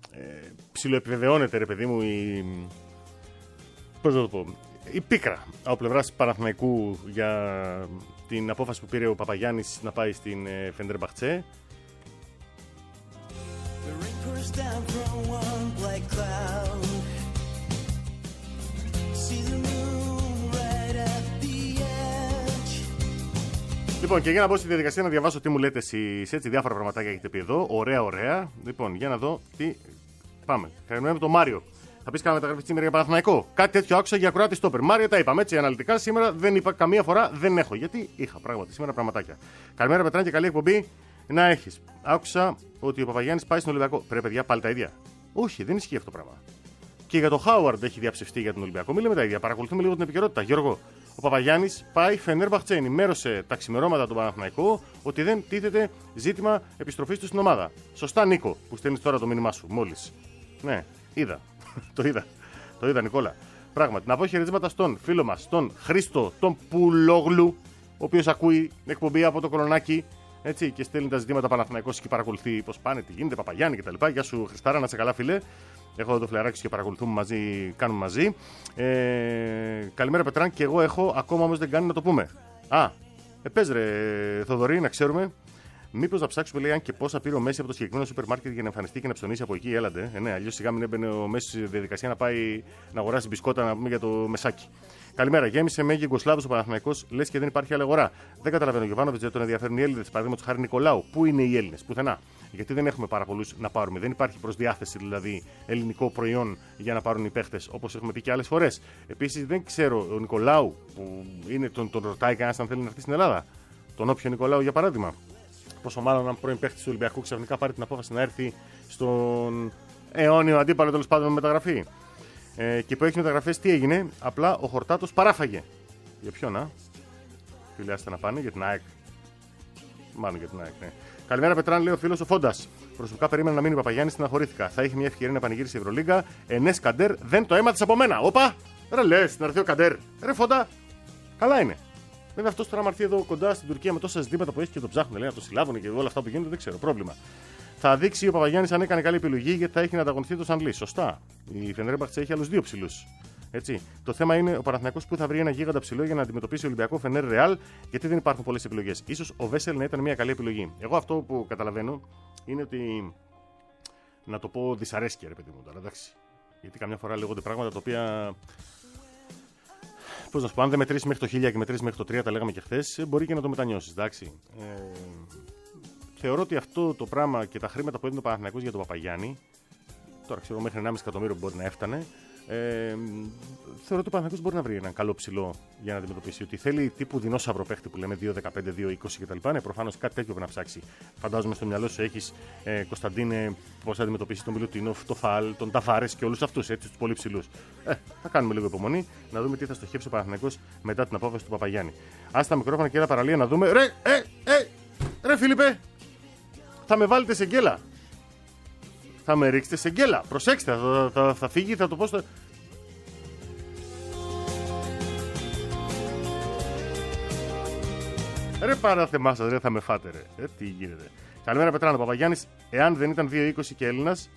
ε, ψιλοεπιβεβαιώνεται, ρε παιδί μου, η, πώς να το πω, η πίκρα από πλευράς Παναθηναϊκού για την απόφαση που πήρε ο Παπαγιάννης να πάει στην ε, Φεντερμπαχτσέ. Λοιπόν, και για να μπω στη διαδικασία να διαβάσω τι μου λέτε εσείς, έτσι, διάφορα πραγματάκια έχετε πει εδώ. Ωραία, ωραία. Λοιπόν, για να δω τι. Πάμε. Καλημέρα με τον Μάριο. Θα πει κάνα μεταγραφή σήμερα για Παναθηναϊκό. Κάτι τέτοιο άκουσα για Κροάτη στόπερ. Μάριο, τα είπαμε έτσι αναλυτικά. Σήμερα δεν είπα καμία φορά, δεν έχω. Γιατί είχα πράγματι σήμερα πραγματάκια. Καλημέρα, Πετράν, και καλή εκπομπή να έχει. Άκουσα ότι ο Παπαγιάννης πάει στον Ολυμπιακό. Πρέπει, παιδιά, πάλι τα ίδια. Όχι, δεν ισχύει αυτό το πράγμα. Και για το Χάουαρντ έχει διαψευστεί για τον Ολυμπιακό. Μην λέμε τα ίδια. Παρακολουθούμε λίγο την επικαιρότητα. Γιώργο, ο Παπαγιάννης πάει Φενέρμπαχτσε. Ενημέρωσε τα ξημερώματα του Παναθηναϊκού ότι δεν τίθεται ζήτημα επιστροφής του στην ομάδα. Σωστά, Νίκο, που στέλνει τώρα το μήνυμά σου μόλις. Ναι, είδα. το είδα. Το είδα, Νικόλα. Πράγματι, να πω χαιρετίσματα στον φίλο μας, τον Χρήστο, τον Πουλόγλου, ο οποίος ακούει εκπομπή από το Κολονάκι. Έτσι, και στέλνει τα ζητήματα Παναθηναϊκός και παρακολουθεί πώς πάνε, τι γίνεται, Παπαγιάννη κτλ. Γεια σου, Χριστάρα, να σε καλά, φίλε. Έχω εδώ το φλεράκι και παρακολουθούμε μαζί, κάνουμε μαζί. Ε, καλημέρα, Πετράν, και εγώ έχω, ακόμα όμως δεν κάνει να το πούμε. Α, ε, πες ρε, Θοδωρή, να ξέρουμε. Μήπως να ψάξουμε, λέει, αν και πόσα πήρε ο Μέση από το συγκεκριμένο σούπερ μάρκετ για να εμφανιστεί και να ψωνίσει από εκεί. Έλαντε. Ε, ναι, αλλιώς σιγά μην έμπαινε ο Μέση στη διαδικασία να πάει να αγοράσει μπισκότα, να πούμε, για το μεσάκι. Καλημέρα. Γέμισε με Γιουγκοσλάβους ο Παναθηναϊκός, λες και δεν υπάρχει άλλη αγορά. Δεν καταλαβαίνω, Γιωβάνοβιτς, δεν τον ενδιαφέρουν οι Έλληνες. Παραδείγματος χάρη Νικολάου. Πού είναι οι Έλληνες, πουθενά. Γιατί δεν έχουμε πάρα πολλούς να πάρουμε. Δεν υπάρχει προς διάθεση δηλαδή ελληνικό προϊόν για να πάρουν οι παίχτες, όπως έχουμε πει και άλλες φορές. Επίσης δεν ξέρω, ο Νικολάου που είναι, τον, τον ρωτάει κανένας αν θέλει να έρθει στην Ελλάδα. Τον όποιο Νικολάου για παράδειγμα. Πόσο μάλλον αν πρώην παίχτης του Ολυμπιακού ξαφνικά πάρει την απόφαση να έρθει στον αιώνιο αντίπαλο, τέλος πάντων, με μεταγραφή. Ε, και που έχει μεταγραφές, τι έγινε, απλά ο Χορτάτος παράφαγε. Για ποιον, α? Φιλιάστε να πάνε, για την ΑΕΚ. Μάλλον για την ΑΕΚ, ναι. Καλημέρα, Πετράν, λέει ο φίλος ο Φόντας. Προσωπικά περίμενα να μείνει ο Παπαγιάννης, στεναχωρήθηκα. Θα είχε μια ευκαιρία να πανηγύρισει η Ευρωλίγκα. Ενές Καντέρ, δεν το έμαθες από μένα. Όπα! Ρε λες, να έρθει ο Καντέρ. Ρε Φόντα, καλά είναι. Βέβαια αυτό τώρα μαρθεί εδώ κοντά στην Τουρκία με τόσα ζητήματα που έχει και το ψάχνουν, λέει, να το συλλάβουν και όλα αυτά που γίνονται, δεν ξέρω. Πρόβλημα. Θα δείξει ο Παπαγιάννης αν έκανε καλή επιλογή, γιατί θα έχει να ανταγωνιστεί το Σαν Λί. Σωστά. Η Φενέρμπαχτσε έχει άλλους δύο ψηλούς. Έτσι. Το θέμα είναι ο Παναθηναϊκός που θα βρει ένα γίγαντα ψηλό για να αντιμετωπίσει ο Ολυμπιακό Φενέρ Ρεάλ, γιατί δεν υπάρχουν πολλές επιλογές. Ίσως ο Βέσελ να ήταν μια καλή επιλογή. Εγώ αυτό που καταλαβαίνω είναι ότι. Να το πω δυσαρέσκεια, ρε παιδί μου τώρα, εντάξει. Γιατί καμιά φορά λέγονται πράγματα τα οποία. Πώς να σου πω, αν δεν μετρήσει μέχρι το χίλια και μετρήσει μέχρι το τρία, τα λέγαμε και χθες, μπορεί και να το μετανιώσεις, εντάξει. Ε, θεωρώ ότι αυτό το πράγμα και τα χρήματα που έδινε ο Παναθηναϊκός για τον Παπαγιάννη, τώρα ξέρω μέχρι ενάμιση εκατομμύριο μπορεί να έφτανε, ε, θεωρώ ότι ο Παναθηναϊκός μπορεί να βρει έναν καλό ψηλό για να αντιμετωπίσει. Ότι θέλει τύπου δεινόσαυρο παίχτη που λέμε δύο δεκαπέντε, δύο είκοσι κτλ. Ναι, προφανώς κάτι τέτοιο πρέπει να ψάξει. Φαντάζομαι στο μυαλό σου έχει ε, Κωνσταντίνε πώς θα αντιμετωπίσει τον Μιλουτίνοφ, τον Φαλ, τον Ταβάρες και όλους αυτούς, έτσι, τους πολύ ψηλούς. Ε, θα κάνουμε λίγο υπομονή να δούμε τι θα στοχεύσει ο Παναθηναϊκός μετά την απόφαση του Παπαγιάννη. Άστα μικρόφωνα και ένα παραλία να δούμε. Ρε, ε, ε, ρε Φίλιππε, θα με βάλετε σε γκέλα. Θα με ρίξετε σε γκέλα. Προσέξτε, θα, θα, θα φύγει, θα το πω στο. Ρε παράθεμά σας, ρε, θα με φάτε, ρε. Ε, τι γίνεται. Καλημέρα, Πετράνο. Παπαγιάννης, εάν δεν ήταν δύο είκοσι και Έλληνας.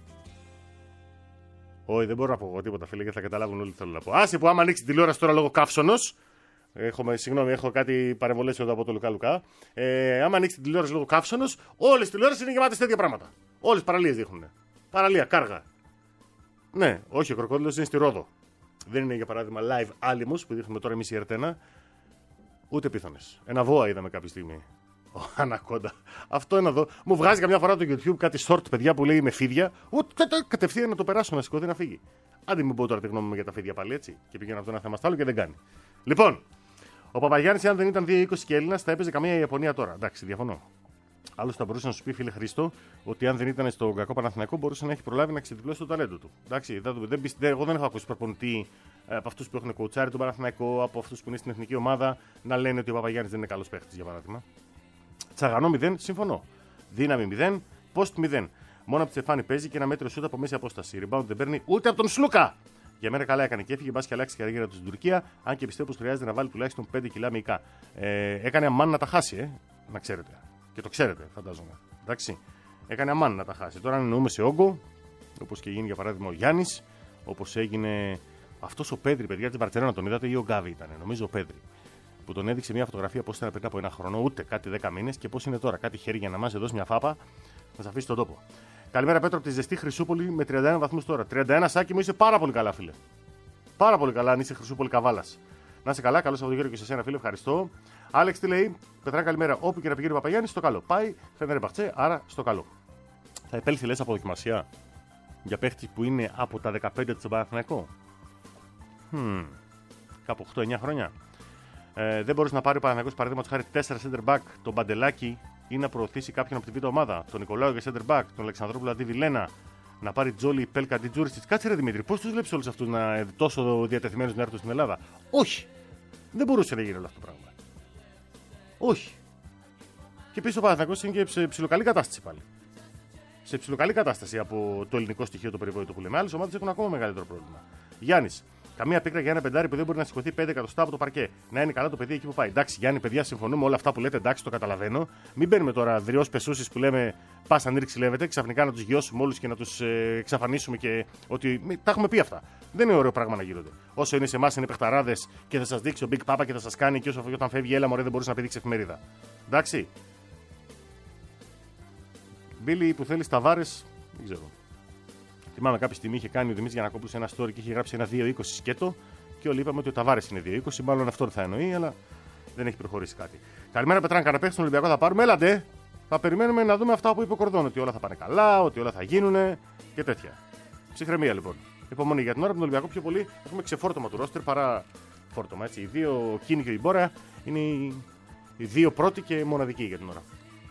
Όχι, δεν μπορώ να πω εγώ τίποτα, φίλε, γιατί θα καταλάβουν όλοι τι θέλω να πω. Άσε που άμα ανοίξει την τηλεόραση τώρα λόγω καύσωνος. Έχουμε, συγγνώμη, έχω κάτι παρεμβολές εδώ από το Λουκά Λουκά. Ε, άμα ανοίξει την τηλεόραση λόγω καύσωνος, όλες οι τηλεόρασεις είναι γεμάτες τέτοια πράγματα. Όλες παραλίες δείχνουν. Παραλία, κάργα. Ναι, όχι, ο κροκόδιλος είναι στη Ρόδο. Δεν είναι για παράδειγμα live άλυμος που δείχνουμε τώρα εμείς η Ερτένα. Ούτε πίθανες. Ένα βόα είδαμε κάποια στιγμή. Ο Ανακόντα. Αυτό είναι εδώ. Μου βγάζει καμιά φορά το YouTube κάτι short, παιδιά, που λέει με φίδια. Ούτε κατευθείαν να το περάσω, να σηκωθεί να φύγει. Άντε μην πω τώρα τη γνώμη μου για τα φίδια πάλι, έτσι. Και πηγαίνω από το ένα θέμα στο άλλο και δεν κάνει. Λοιπόν, ο Παπαγιάννης, αν δεν ήταν δύο είκοσι και Έλληνας, θα έπαιζε καμία Ιαπωνία τώρα. Εντάξει, διαφωνώ. Άλλωστε θα μπορούσε να σου πει, φίλε Χρήστο, ότι αν δεν ήταν στο κακό Παναθηναϊκό, μπορούσε να έχει προλάβει να ξεδιπλώσει το ταλέντο του. Εντάξει, δεν, δεν, δεν, εγώ δεν έχω ακούσει προπονητή από αυτούς που έχουν κοουτσάρει τον Παναθηναϊκό, από αυτούς που είναι στην εθνική ομάδα, να λένε ότι ο Παπαγιάννης δεν είναι καλός παίχτης, για παράδειγμα. Τσαγανό μηδέν, συμφωνώ. Δύναμη μηδέν, post μηδέν. Μόνο από τη Στεφάνη παίζει και ένα μέτρο σούτ από μέση απόσταση. Rebound δεν παίρνει ούτε από τον Σλούκα. Για μένα καλά έκανε και έφυγε, μπας και αλλάξει η καριέρα του στην Τουρκία, αν και πιστεύω πως χρειάζεται να βάλει τουλάχιστον πέντε κιλά μυϊκά. Ε, έκανε αμάν να τα χάσει, ε, να ξέρετε. Και το ξέρετε, φαντάζομαι. Εντάξει. Έκανε αμάν να τα χάσει. Τώρα αν εννοούμε σε όγκο, όπως και γίνει για παράδειγμα ο Γιάννης, όπως έγινε αυτός ο Πέδρη, παιδιά της Μπαρτσελόνα, τον είδατε ή ο Γκάβι ήταν, νομίζω ο Πέδρη, που τον έδειξε μια φωτογραφία πώς ήταν πριν από ένα χρόνο, ούτε κάτι δέκα μήνες και πώς είναι τώρα. Κάτι χέρι για να μας δώσει μια φάπα, να σας αφήσει τον τόπο. Καλημέρα Πέτρο από τη ζεστή Χρυσούπολη με τριάντα ένα βαθμούς τώρα. τριάντα ένα Σάκη μου, είσαι πάρα πολύ καλά, φίλε. Πάρα πολύ καλά, αν είσαι Χρυσούπολη Καβάλας. Να είσαι καλά, καλό Σαββατοκύριακο και σε εσένα, φίλε, ευχαριστώ. Άλεξ τι λέει, Πετρά, καλημέρα. Όπου και να πηγαίνει ο Παπαγιάννης, στο καλό. Πάει, φαίνεται Μπαχτσέ, άρα στο καλό. Θα επέλθει, λες, από δοκιμασία για παίχτη που είναι από τα δεκαπέντε του Παναθηναϊκό. Hmm. Κάπου οκτώ εννιά χρόνια. Ε, δεν μπορείς να πάρει ο Παναθηναϊκός παραδείγματος χάρη τέσσερα center back, τον Μπαντελάκη, ή να προωθήσει κάποιον από την β' ομάδα. Τον Νικολάου για center back, τον Αλεξανδρόπουλο αντί Βιλένα, να πάρει Τζόλι, Πέλκα αντί Τζούρισιτς. Κάτσε ρε Δημήτρη, πώς τους βλέπεις όλους αυτούς να είναι τόσο διατεθειμένους να έρθουν στην Ελλάδα? Όχι! Δεν μπορούσε να γίνει όλο αυτό το πράγμα. Όχι. Και επίσης ο Παναθηναϊκός είναι και σε ψιλοκαλή κατάσταση πάλι. Σε ψιλοκαλή κατάσταση από το ελληνικό στοιχείο το περιβόητο που λέμε. Άλλες ομάδες έχουν ακόμα μεγαλύτερο πρόβλημα. Γιάννης. Καμία πίκρα για ένα πεντάρι που δεν μπορεί να σηκωθεί πέντε εκατοστά από το παρκέ. Να είναι καλά το παιδί εκεί που πάει. Εντάξει, Γιάννη, παιδιά, συμφωνούμε όλα αυτά που λέτε. Εντάξει, το καταλαβαίνω. Μην μπαίνουμε τώρα δριός πεσούσεις που λέμε πα αν ρίξει ξαφνικά να του γιώσουμε όλου και να του ε, εξαφανίσουμε και ότι. Μη, τα έχουμε πει αυτά. Δεν είναι ωραίο πράγμα να γίνονται. Όσο είναι σε εμάς είναι παιχταράδες και θα σας δείξει ο Big Papa και θα σας κάνει και όσο όταν φεύγει, έλα μωρέ, δεν μπορούσε να πηδήξει εφημερίδα. Εντάξει. Μπίλι που θέλει Ταβάρες, δεν ξέρω. Θυμάμαι κάποια στιγμή είχε κάνει ο Δημήτρης Γιαννακόπουλος ένα story και είχε γράψει ένα δύο είκοσι σκέτο και όλοι είπαμε ότι ο Ταβάρες είναι δύο είκοσι. Μάλλον αυτό θα εννοεί, αλλά δεν έχει προχωρήσει κάτι. Καλημέρα, Πετράν, καναπέχτη στον Ολυμπιακό θα πάρουμε. Έλατε! Θα περιμένουμε να δούμε αυτά που είπε ο Κορδόν. Ότι όλα θα πάνε καλά, ότι όλα θα γίνουν και τέτοια. Ψυχραιμία λοιπόν. Υπομονή για την ώρα από τον Ολυμπιακό πιο πολύ έχουμε ξεφόρτωμα του ρόστερ παρά φόρτωμα. Έτσι. Οι δύο, ο Κίνη και η Μπόρα, είναι οι, οι δύο πρώτοι και μοναδικοί για την ώρα.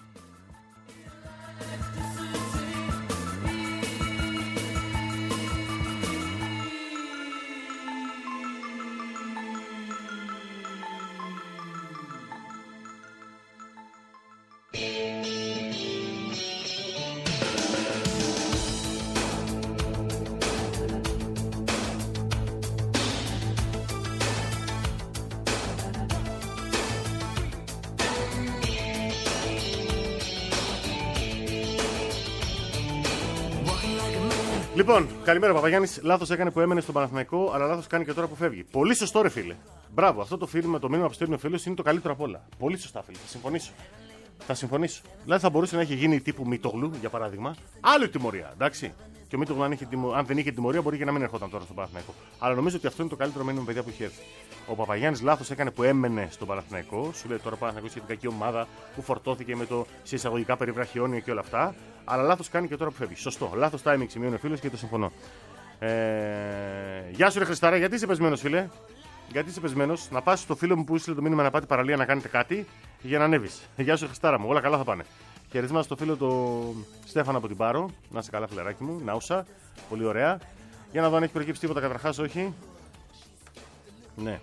Λοιπόν, καλημέρα Παπαγιάννης. Λάθος έκανε που έμενε στον Παναθηναϊκό, αλλά λάθος κάνει και τώρα που φεύγει. Πολύ σωστό, ρε φίλε. Μπράβο, αυτό το φίλμα, το μήνυμα που στέλνει ο φίλος είναι το καλύτερο απ' όλα. Πολύ σωστά, φίλε. Θα συμφωνήσω. Θα συμφωνήσω. Δηλαδή θα μπορούσε να έχει γίνει τύπου Μητογλου, για παράδειγμα, άλλη τιμωρία, εντάξει. Και ο Μήτογλου, αν, είχε, αν δεν είχε τιμωρία, μπορεί και να μην ερχόταν τώρα στον Παναθηναϊκό. Αλλά νομίζω ότι αυτό είναι το καλύτερο μήνυμα, παιδιά, που έχει έρθει. Ο Παπαγιάννης λάθος έκανε που έμενε στον Παναθηναϊκό. Σου λέει τώρα ο Παναθηναϊκός είχε την κακή ομάδα που φορτώθηκε με το σε εισαγωγικά περιβραχιόνια και όλα αυτά. Αλλά λάθος κάνει και τώρα που φεύγει. Σωστό. Λάθος timing σημειώνει ο φίλος και το συμφωνώ. Ε... Γεια σου, ρε Χριστάρα, γιατί είσαι πεσμένος, φίλε? Γιατί είσαι πεσμένος? Να πας στο φίλο μου που ήθελε το μήνυμα να πάτε παραλία να κάνετε κάτι για να ανέβεις. Γεια σου, Χριστάρα μου, όλα καλά θα πάνε. Χαιρετίσματα στο φίλο του Στέφανο από την Πάρο. Να είσαι καλά, φιλαράκι μου. Νάουσα. Πολύ ωραία. Για να δω αν έχει προκύψει τίποτα καταρχάς, όχι. Ναι.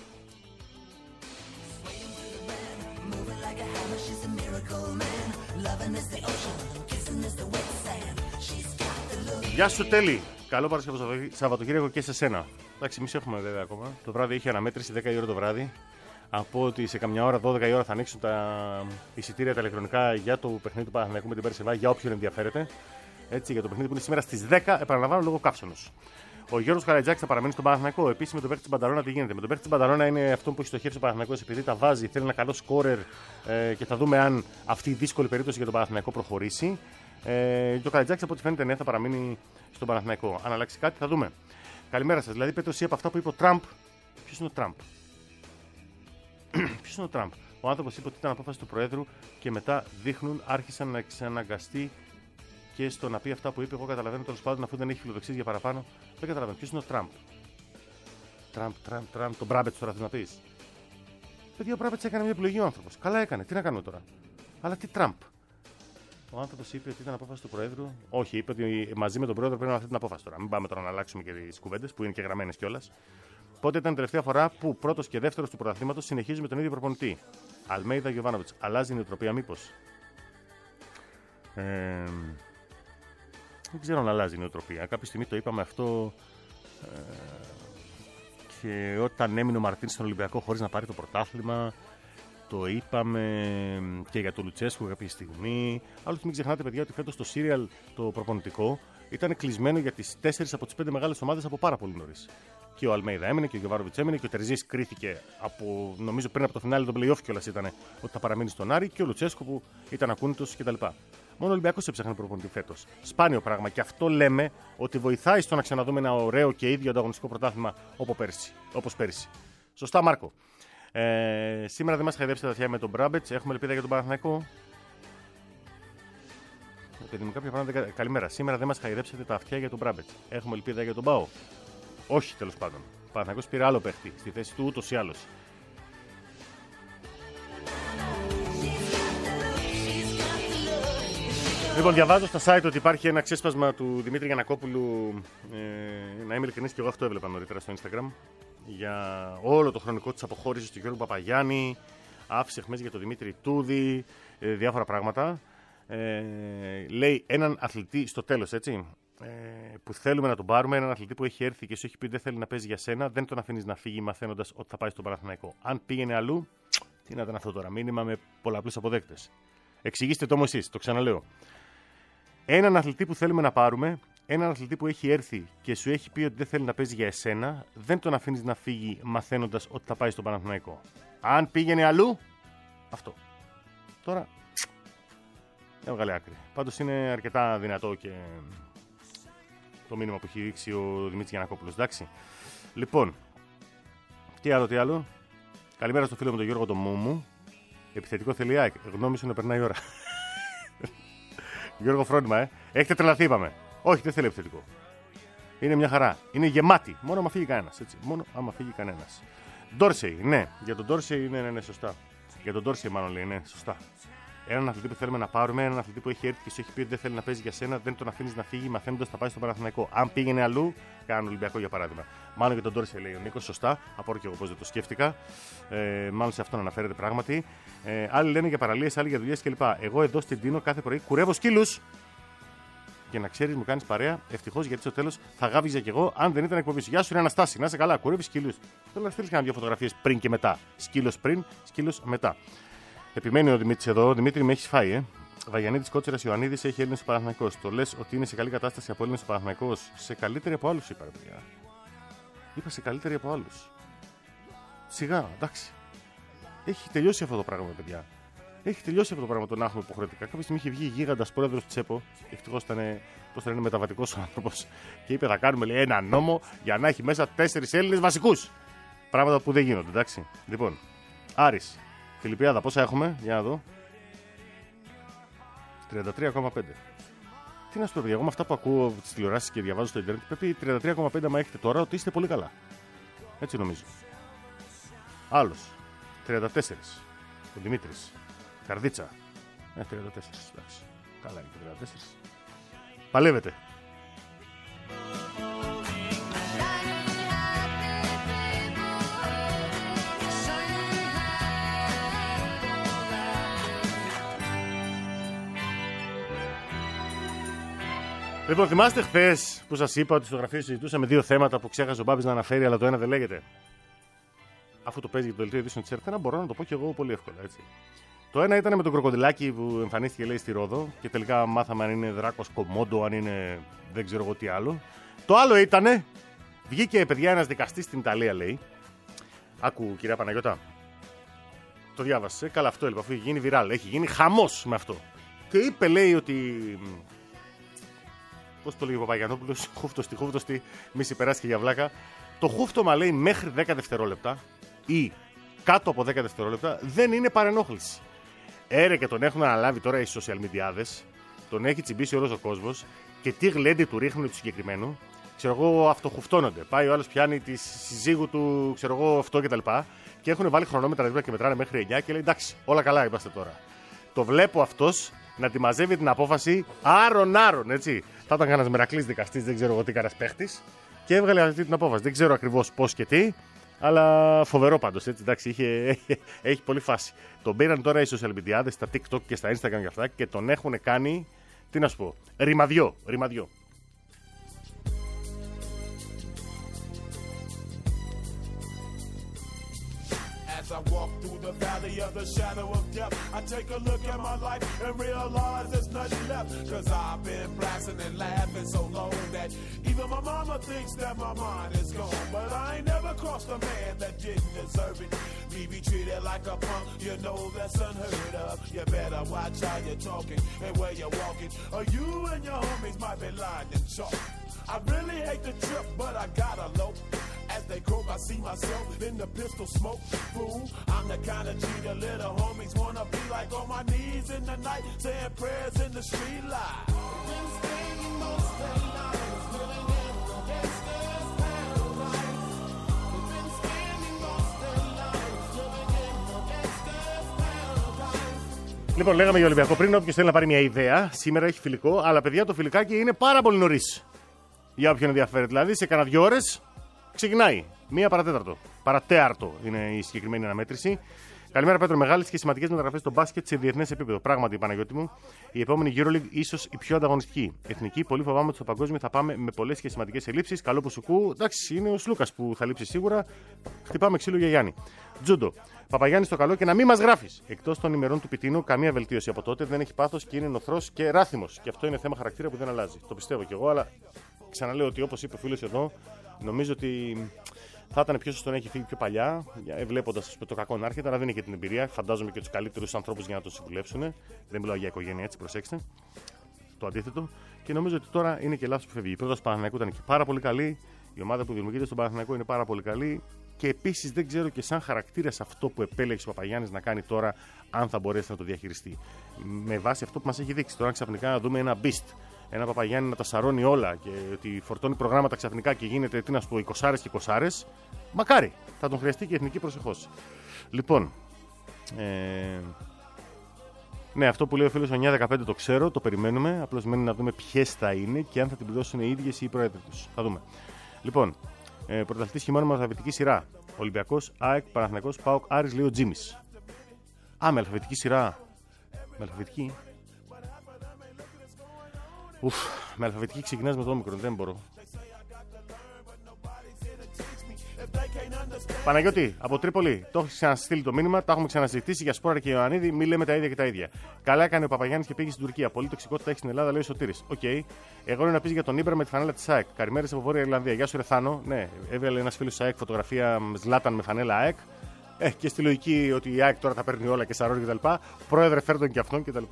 Γεια σου, Τέλη. Καλό Παρασκευό Σαββατοκύριακο και σε σένα. Εντάξει, εμείς έχουμε βέβαια ακόμα. Το βράδυ έχει αναμέτρηση δέκα η ώρα το βράδυ. Από ότι σε καμιά ώρα, δώδεκα η ώρα, θα ανοίξουν τα εισιτήρια τα ηλεκτρονικά για το παιχνίδι του Παναθηναϊκού με την Περσεβά, για όποιον ενδιαφέρεται. Έτσι, για το παιχνίδι που είναι σήμερα στις δέκα, επαναλαμβάνω λόγω καύσωνος. Ο Γιώργος Καρατζάκης θα παραμείνει στον Παναθηναϊκό. Επίσης με τον παίκτη της Μπανταλώνα τι γίνεται? Με τον παίκτη της Μπανταλώνα είναι αυτό που έχει στοχεύσει ο Παναθηναϊκός, επειδή τα βάζει, θέλει ένα καλό σκόρερ ε, και θα δούμε αν αυτή η δύσκολη περίπτωση για τον Παναθηναϊκό προχωρήσει. Ε, και ο Καρατζάκης από ό,τι φαίνεται ναι, θα παραμείνει στον Παναθηναϊκό. Αν αλλάξει κάτι θα δούμε. Καλημέρα σας. Δηλαδή, πέτω εσύ από αυτά που είπε ο Τραμπ. Ποιος είναι ο Τραμπ? Ποιος είναι ο Τραμπ? Ο άνθρωπος είπε ότι ήταν απόφαση του Προέδρου και μετά δείχνουν, άρχισαν να εξαναγκαστεί και στο να πει αυτά που είπε. Εγώ καταλαβαίνω τέλος πάντων αφού δεν έχει φιλοδοξίες για παραπάνω. Δεν καταλαβαίνω. Ποιος είναι ο Τραμπ? Τραμπ, Τραμπ, Τραμπ. Τον Μπράμπετς τώρα θες να πεις? Παιδιά, ο Μπράμπετς έκανε μια επιλογή ο άνθρωπος. Καλά έκανε. Τι να κάνουμε τώρα? Αλλά τι Τραμπ? Ο άνθρωπος είπε ότι ήταν απόφαση του Προέδρου. Όχι, είπε ότι μαζί με τον Πρόεδρο πρέπει να αυτή την απόφαση τώρα. Μην πάμε τώρα να αλλάξουμε και τις κουβέντες που είναι και γραμμένες κιόλας. Πότε ήταν η τελευταία φορά που πρώτος και δεύτερος του πρωταθλήματος συνεχίζουν με τον ίδιο προπονητή? Αλμέιδα Γιοβάνοβιτς. Αλλάζει η νοοτροπία μήπως? Ε, δεν ξέρω αν αλλάζει η νοοτροπία. Κάποια στιγμή το είπαμε αυτό. Ε, και όταν έμεινε ο Μαρτίνς στον Ολυμπιακό χωρίς να πάρει το πρωτάθλημα. Το είπαμε και για τον Λουτσέσκου κάποια στιγμή. Άλλωστε, μην ξεχνάτε, παιδιά, ότι φέτος το σύριαλ το προπονητικό ήταν κλεισμένο για τις τέσσερις από τις πέντε μεγάλες ομάδες από πάρα πολύ νωρίς. Και ο Αλμέιδα έμεινε και ο Γιοβάροβιτς έμεινε και ο Τερζής κρίθηκε από, νομίζω πριν από το φινάλι των play-off κιόλας ήταν ότι θα παραμείνει στον Άρη και ο Λουτσέσκο που ήταν ακούνητος κτλ. Μόνο ο Ολυμπιακός έψαχνε προπονητή φέτος. Σπάνιο πράγμα και αυτό λέμε ότι βοηθάει στο να ξαναδούμε ένα ωραίο και ίδιο ανταγωνιστικό πρωτάθλημα όπως πέρσι. Σωστά, Μάρκο. Ε, σήμερα δεν μας χαϊδέψετε τα αυτιά με τον Μπράμπετς. Έχουμε ελπίδα για τον Παναθηναϊκό. Παιδί μου, κάποια πράγματα... Καλημέρα. Σήμερα δεν μας χαϊδέψετε τα αυτιά για τον Μπράμπετς. Έχουμε ελπίδα για τον Πάο. Όχι, τέλος πάντων. Ο Παναθηναϊκός πήρε άλλο παίχτη στη θέση του ούτως ή άλλως. Λοιπόν, διαβάζω στα site ότι υπάρχει ένα ξέσπασμα του Δημήτρη Γιαννακόπουλου. Ε, να είμαι ειλικρινής, και εγώ αυτό έβλεπα νωρίτερα στο Instagram. Για όλο το χρονικό της αποχώρησης του Γιώργου Παπαγιάννη. Άφησε χμές για τον Δημήτρη Τούδη. Ε, διάφορα πράγματα. Ε, λέει έναν αθλητή στο τέλος, έτσι. Ε, που θέλουμε να τον πάρουμε. Έναν αθλητή που έχει έρθει και σου έχει πει δεν θέλει να παίζει για σένα. Δεν τον αφήνεις να φύγει μαθαίνοντας ότι θα πάει στον Παναθηναϊκό. Αν πήγαινε αλλού, τι να ήταν αυτό τώρα. Μήνυμα με πολλαπλούς αποδέκτες. Εξηγήστε το όμως εσείς, το ξαναλέω. Έναν αθλητή που θέλουμε να πάρουμε, έναν αθλητή που έχει έρθει και σου έχει πει ότι δεν θέλει να παίζει για εσένα, δεν τον αφήνεις να φύγει μαθαίνοντας ότι θα πάει στον Παναθηναϊκό. Αν πήγαινε αλλού, αυτό. Τώρα, έβγαλε άκρη. Πάντως είναι αρκετά δυνατό και το μήνυμα που έχει ρίξει ο Δημήτρης Γιαννακόπουλος, εντάξει. Λοιπόν, τι άλλο, τι άλλο. Καλημέρα στο φίλο μου τον Γιώργο τον Μούμου. Επιθετικό θέλει ΑΕΚ. Γνώμη σου να περνάει η ώρα. Γιώργο, φρόντιμα, ε. Έχετε τρελαθεί, είπαμε. Όχι, δεν θέλει επιθετικό. Είναι μια χαρά. Είναι γεμάτη. Μόνο άμα φύγει κανένας. Μόνο άμα φύγει κανένας. Ντόρσεϊ, ναι. Για τον Ντόρσεϊ, ναι, ναι, ναι, σωστά. Για τον Ντόρσεϊ, μάλλον λέει, ναι, σωστά. Έναν αθλητή που θέλουμε να πάρουμε, έναν αθλητή που έχει έρθει και σου έχει πει ότι δεν θέλει να παίζει για σένα, δεν τον αφήνεις να φύγει μαθαίνοντας να πάει στον Παναθηναϊκό. Αν πήγαινε αλλού, κάνω Ολυμπιακό για παράδειγμα. Μάλλον για τον Ντόρσεϊ, λέει ο Νίκος, σωστά. Απορώ και εγώ πώς δεν το σκέφτηκα. Ε, μάλλον σε αυτόν αναφέρεται πράγματι. Ε, άλλοι λένε για παραλίες, άλλοι για δουλειές κλπ. Εγώ εδώ στην Τίνο κάθε πρωί κουρεύω σκύλους. Και να ξέρεις, μου κάνεις παρέα. Ευτυχώς γιατί στο τέλος θα γάβιζα κι εγώ αν δεν ήταν εκπομπή σου. Γεια σου, είναι Αναστάση. Να είσαι καλά, κουρεύει σκύλους. Θέλω να στείλει κανένα δύο φωτογραφίες πριν και μετά. Σκύλος πριν, σκύλος μετά. Επιμένει ο Δημήτρης εδώ. Δημήτρη, με έχει φάει, ε. Βαγιανίδης Κότσερας Ιωαννίδης έχει Έλληνες στο Παναθηναϊκός. Το λες ότι είναι σε καλή κατάσταση από Έλληνες στο Παναθηναϊκός. Σε καλύτερη από άλλους, είπα, ρε παιδιά. Είπα σε καλύτερη από άλλους. Σιγά, εντάξει. Έχει τελειώσει αυτό το πράγμα, παιδιά. Έχει τελειώσει αυτό το πράγμα το να έχουμε υποχρεωτικά. Κάποια στιγμή είχε βγει γίγαντας πρόεδρος Τσέπο. Ευτυχώς ήταν, πώς θα είναι, μεταβατικός ο άνθρωπος. Και είπε: θα κάνουμε, λέει, ένα νόμο για να έχει μέσα τέσσερις Έλληνες βασικούς. Πράγματα που δεν γίνονται, εντάξει. Λοιπόν, Άρης. Φιλιππιάδα, πόσα έχουμε, για να δω. τριάντα τρία κόμμα πέντε. Τι να σου πω, παιδιά, εγώ με αυτά που ακούω από τις τηλεοράσεις και διαβάζω στο Ιντερνετ, πρέπει τριάντα τρία κόμμα πέντε άμα έχετε τώρα ότι είστε πολύ καλά. Έτσι νομίζω. Άλλος. τριάντα τέσσερα. Ο Δημήτρης. Καρδίτσα. Ε, τριάντα τέσσερα. Εντάξει. Καλά είναι το τριάντα τέσσερα. Παλεύετε. Λοιπόν, θυμάστε χθες που σας είπα ότι στο γραφείο συζητούσαμε δύο θέματα που ξέχασε ο Μπάμπης να αναφέρει, αλλά το ένα δεν λέγεται. Αφού το παίζει για το δελτίο ειδήσεων της ΕΡΤ, μπορώ να το πω και εγώ πολύ εύκολα, έτσι. Το ένα ήταν με τον κροκοδιλάκι που εμφανίστηκε, λέει, στη Ρόδο και τελικά μάθαμε αν είναι δράκος κομμόντο, αν είναι δεν ξέρω εγώ τι άλλο. Το άλλο ήτανε, βγήκε, παιδιά, ένας δικαστής στην Ιταλία, λέει. Άκου, κυρία Παναγιώτα. Το διάβασε. Καλά, αυτό έλειπα, αφού έχει γίνει viral. Έχει γίνει χαμός με αυτό. Και είπε, λέει, ότι. Πώς το λέει ο Παπαγιανόπουλος, χούφτωστη, χούφτωστη, μη συμπεράσει και για βλάκα. Το χούφτωμα, λέει, μέχρι δέκα δευτερόλεπτα ή κάτω από δέκα δευτερόλεπτα δεν είναι παρενόχληση. Έρε και τον έχουν αναλάβει τώρα οι social media's, τον έχει τσιμπήσει όλος ο κόσμος και τι γλέντι του ρίχνουν του συγκεκριμένου. Ξέρω εγώ, αυτοχουφτώνονται. Πάει ο άλλος, πιάνει τη συζύγου του, ξέρω εγώ, αυτό κτλ. Και, και έχουν βάλει χρονόμετρα δίπλα και μετράνε μέχρι εννιά και λέει εντάξει, όλα καλά είμαστε τώρα. Το βλέπω αυτός να τη μαζεύει την απόφαση άρον-άρον, έτσι. Θα ήταν κανένας μερακλής δικαστής, δεν ξέρω εγώ τι, κανένας παίχτης, και έβγαλε αυτή την απόφαση. Δεν ξέρω ακριβώς πώς και τι, αλλά φοβερό πάντως, έτσι. Εντάξει, είχε, έχει πολύ φάση. Τον πήραν τώρα οι social media, στα TikTok και στα Instagram και αυτά και τον έχουν κάνει, τι να σου πω, ρημαδιό, ρημαδιό. I walk through the valley of the shadow of death, I take a look at my life and realize there's nothing left. Cause I've been blasting and laughing so long that even my mama thinks that my mind is gone. But I ain't never crossed a man that didn't deserve it. Me be treated like a punk, you know that's unheard of. You better watch how you're talking and where you're walking, or you and your homies might be lying in chalk. I really hate the trip, but I gotta low. As they croak, I see myself in the pistol smoke. Fool, I'm the kind of G the little homies wanna be like, on my knees in the night, saying prayers in the street light. Been spending most of their lives living in the gangster's paradise. Been spending most of their lives living in the gangster's paradise. Λοιπόν, λέγαμε για Ολυμπιακό πριν. Όποιος θέλει να πάρει μια ιδέα, σήμερα έχει φιλικό, αλλά παιδιά το φιλικάκι είναι πάρα πολύ νωρίς. Για όποιον ενδιαφέρει, δηλαδή σε κάνα δύο ώρες ξεκινάει. Μία παρατέταρτο. Παρατέαρτο είναι η συγκεκριμένη αναμέτρηση. Καλημέρα, Πέτρο. Μεγάλες και σημαντικές μεταγραφές στο μπάσκετ σε διεθνές επίπεδο. Πράγματι, Παναγιώτη μου, η επόμενη EuroLeague ίσως η πιο ανταγωνιστική. Εθνική, πολύ φοβάμαι ότι στο παγκόσμιο θα πάμε με πολλές και σημαντικές ελλείψεις. Καλό που σου κου. Εντάξει, είναι ο Σλούκας που θα λείψει σίγουρα. Χτυπάμε ξύλο για Γιάννη. Τζούντο. Παπαγιάννη στο καλό και να μην μας γράφεις. Εκτός των ημερών του Πιτίνου, καμία βελτίωση από τότε. Δεν έχει πάθος και είναι νοθρός και ράθιμος. Και αυτό είναι θέμα χαρακτήρα που δεν αλλάζει. Το πιστεύω κι εγώ, αλλά ξαναλέω ότι όπως είπε ο φίλος εδώ, νομίζω ότι θα ήταν πιο σωστό να έχει φύγει πιο παλιά, βλέποντας το κακό να έρχεται, αλλά δεν είχε την εμπειρία. Φαντάζομαι και τους καλύτερους ανθρώπους για να το συμβουλεύσουν. Δεν μιλάω για οικογένεια, έτσι, προσέξτε. Το αντίθετο. Και νομίζω ότι τώρα είναι και λάθος που φεύγει. Η πρόταση του Παναθηναϊκού ήταν και πάρα πολύ καλή. Η ομάδα που δημιουργείται στον Παναθηναϊκό είναι πάρα πολύ καλή. Και επίσης δεν ξέρω και σαν χαρακτήρας αυτό που επέλεξε ο Παπαγιάννης να κάνει τώρα, αν θα μπορέσει να το διαχειριστεί. Με βάση αυτό που μας έχει δείξει. Τώρα ξαφνικά να δούμε ένα beast. Ένα Παπαγιάννη να τα σαρώνει όλα και ότι φορτώνει προγράμματα ξαφνικά και γίνεται, τι να σου πω, εικοσάρες και εικοσάρες. Μακάρι, θα τον χρειαστεί και η εθνική προσεχώς. Λοιπόν, ε... ναι, αυτό που λέει ο φίλος εννιά δεκαπέντε το ξέρω, το περιμένουμε. Απλώς μένει να δούμε ποιες θα είναι και αν θα την πληρώσουν οι ίδιες ή οι πρόεδροι τους. Θα δούμε. Λοιπόν, ε, πρωταθλητής χειμώνα με αλφαβητική σειρά. Ολυμπιακός, ΑΕΚ, Παναθηναϊκός, ΠΑΟΚ, Άρης, λέει ο Τζίμις. Α, με αλφαβητική σειρά. Με αλφαβητική. Ουφ, με αλφαβητική ξεκινάς με το όμικρον, δεν μπορώ. Παναγιώτη, από Τρίπολη, το έχει ξαναστείλει το μήνυμα, τα έχουμε ξαναζητήσει για Σπόρα και Ιωαννίδη, μην λέμε τα ίδια και τα ίδια. Καλά έκανε ο Παπαγιάννης και πήγε στην Τουρκία. Πολύ τοξικότητα έχει στην Ελλάδα, λέει ο Σωτήρης. Οκ. Okay. Εγώ είναι να πει για τον Ήμπρα με τη φανέλα τη ΑΕΚ. Καλημέρες από Βόρεια Ιρλανδία. Γεια σου, Ρεθάνο. Ναι, έβγαλε ένα φίλο τη ΑΕΚ φωτογραφία Ζλάταν με φανέλα ΑΕΚ. Ε, και στη λογική ότι η ΑΕΚ τώρα θα παίρνει όλα και σαρώνει κτλ. Πρόεδρε, φέρ τον και αυτόν κτλ.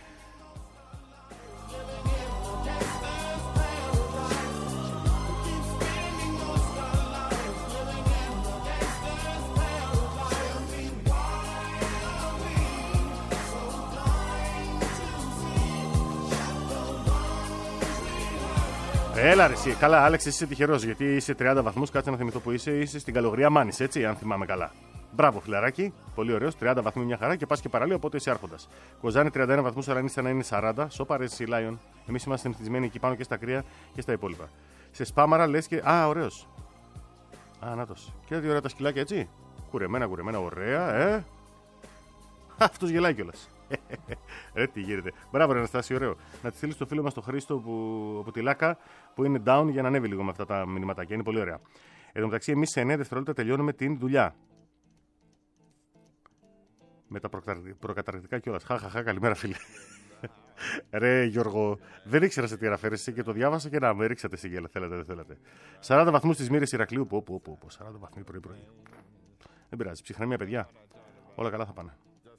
Έλα ρε εσύ. Καλά, Άλεξ, είσαι τυχερός γιατί είσαι τριάντα βαθμούς. Κάτσε να θυμηθώ που είσαι. Είσαι στην καλογρία Μάνης, έτσι, αν θυμάμαι καλά. Μπράβο, φιλαράκι. Πολύ ωραίος. τριάντα βαθμούς μια χαρά και πας και παραλία, οπότε είσαι άρχοντας. Κοζάνη τριάντα ένα βαθμούς, αλλά είναι να είναι σαράντα. Σοπα ρε εσύ, Λάιον. Εμείς είμαστε συνηθισμένοι εκεί πάνω και στα κρύα και στα υπόλοιπα. Σε Σπάμαρα λες και. Α, ωραίος. Α, νάτος. Και δύο ωραία τα σκυλάκια, έτσι. Κουρεμένα, κουρεμένα, ωραία, ε. Αυτός γελάει κιόλας. Ρε τι γίνεται. Μπράβο, ρε Αναστάση, ωραίο. Να τη στείλει στο φίλο μας τον Χρήστο που, από τη Λάκα που είναι down για να ανέβει λίγο με αυτά τα μηνυματάκια. Είναι πολύ ωραία. Εν τω μεταξύ, εμείς σε εννέα δευτερόλεπτα τελειώνουμε την δουλειά. Με τα προκαταρκτικά κιόλας. Χαχαχά, καλημέρα φίλε. Ρε Γιώργο, δεν ήξερα σε τι αναφέρεσαι και το διάβασα και να με ρίξατε στη γέλα. Θέλετε, δεν θέλετε. σαράντα βαθμούς στις Μοίρες Ηρακλείου. Πω, πω, πω, πω, σαράντα βαθμοί πρωί-πρωί. Δεν πειράζει. Ψυχραιμία, παιδιά. Όλα καλά θα πάνε.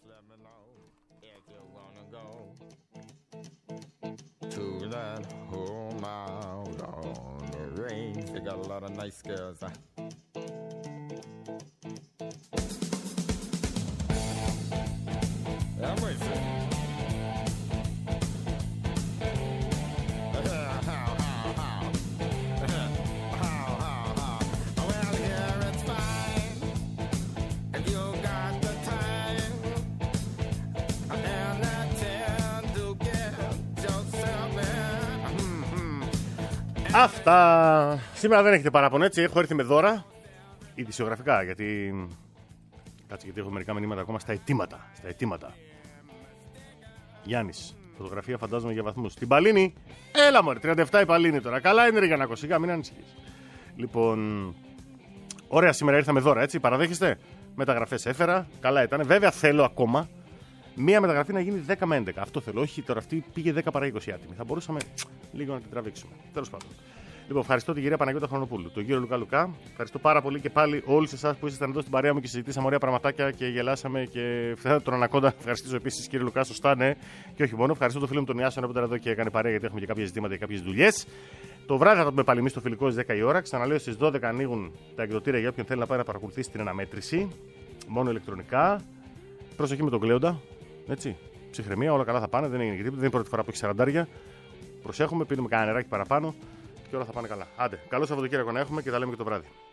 To that home out on the range, they got a lot of nice girls. Huh? I'm racing. Αυτά. Σήμερα δεν έχετε παράπονο, έτσι. Έχω έρθει με δώρα ειδησιογραφικά γιατί. Κάτσε, γιατί έχω μερικά μηνύματα ακόμα στα αιτήματα. Στα αιτήματα. Γιάννης. Φωτογραφία φαντάζομαι για βαθμούς. Την Παλίνη. Έλα μωρέ, τριάντα επτά η Παλίνη τώρα. Καλά είναι ρε Γιαννάκο, σιγά, μην ανησυχείς. Λοιπόν. Ωραία, σήμερα ήρθα με δώρα, έτσι. Παραδέχεστε. Μεταγραφές έφερα. Καλά ήταν. Βέβαια θέλω ακόμα μία μεταγραφή να γίνει δέκα με έντεκα. Αυτό θέλω. Όχι τώρα αυτή πήγε δέκα παρά είκοσι άτιμη. Θα μπορούσαμε λίγο να την τραβήξουμε. Τέλος πάντων. Λοιπόν, ευχαριστώ την κυρία Παναγιώτα Χρονοπούλου, τον κύριο Λουκά Λουκά. Ευχαριστώ πάρα πολύ και πάλι όλους εσάς που ήσασταν εδώ στην παρέα μου και συζητήσαμε ωραία πραγματάκια και γελάσαμε και φθέρα τον Ανακόντα. Ευχαριστήσω επίσης κύριε Λουκά, σωστά, ναι, και όχι μόνο. Ευχαριστώ τον φίλο μου τον Ιάσονα που ήταν εδώ και έκανε παρέα γιατί έχουμε και κάποια ζητήματα και κάποιες δουλειές. Το βράδυ θα το πούμε πάλι εμείς στο φιλικό στις δέκα η ώρα. Ξαναλέω στις δώδεκα ανοίγουν τα εκδοτήρια για όποιον θέλει να πάει να παρακολουθήσει την αναμέτρηση. Μόνο ηλεκτρονικά. Προσοχή με τον κλέοντα. Έτσι. Ψυχραιμία, όλα καλά θα πάνε. Δεν έγινε και τίποτα. Δεν είναι η πρώτη φορά που έχει σαραντάρια. Προσέχουμε, πίνουμε κανένα νεράκι παραπάνω και όλα θα πάνε καλά. Άντε, καλό Σαββατοκύριακο να έχουμε και τα λέμε και το βράδυ.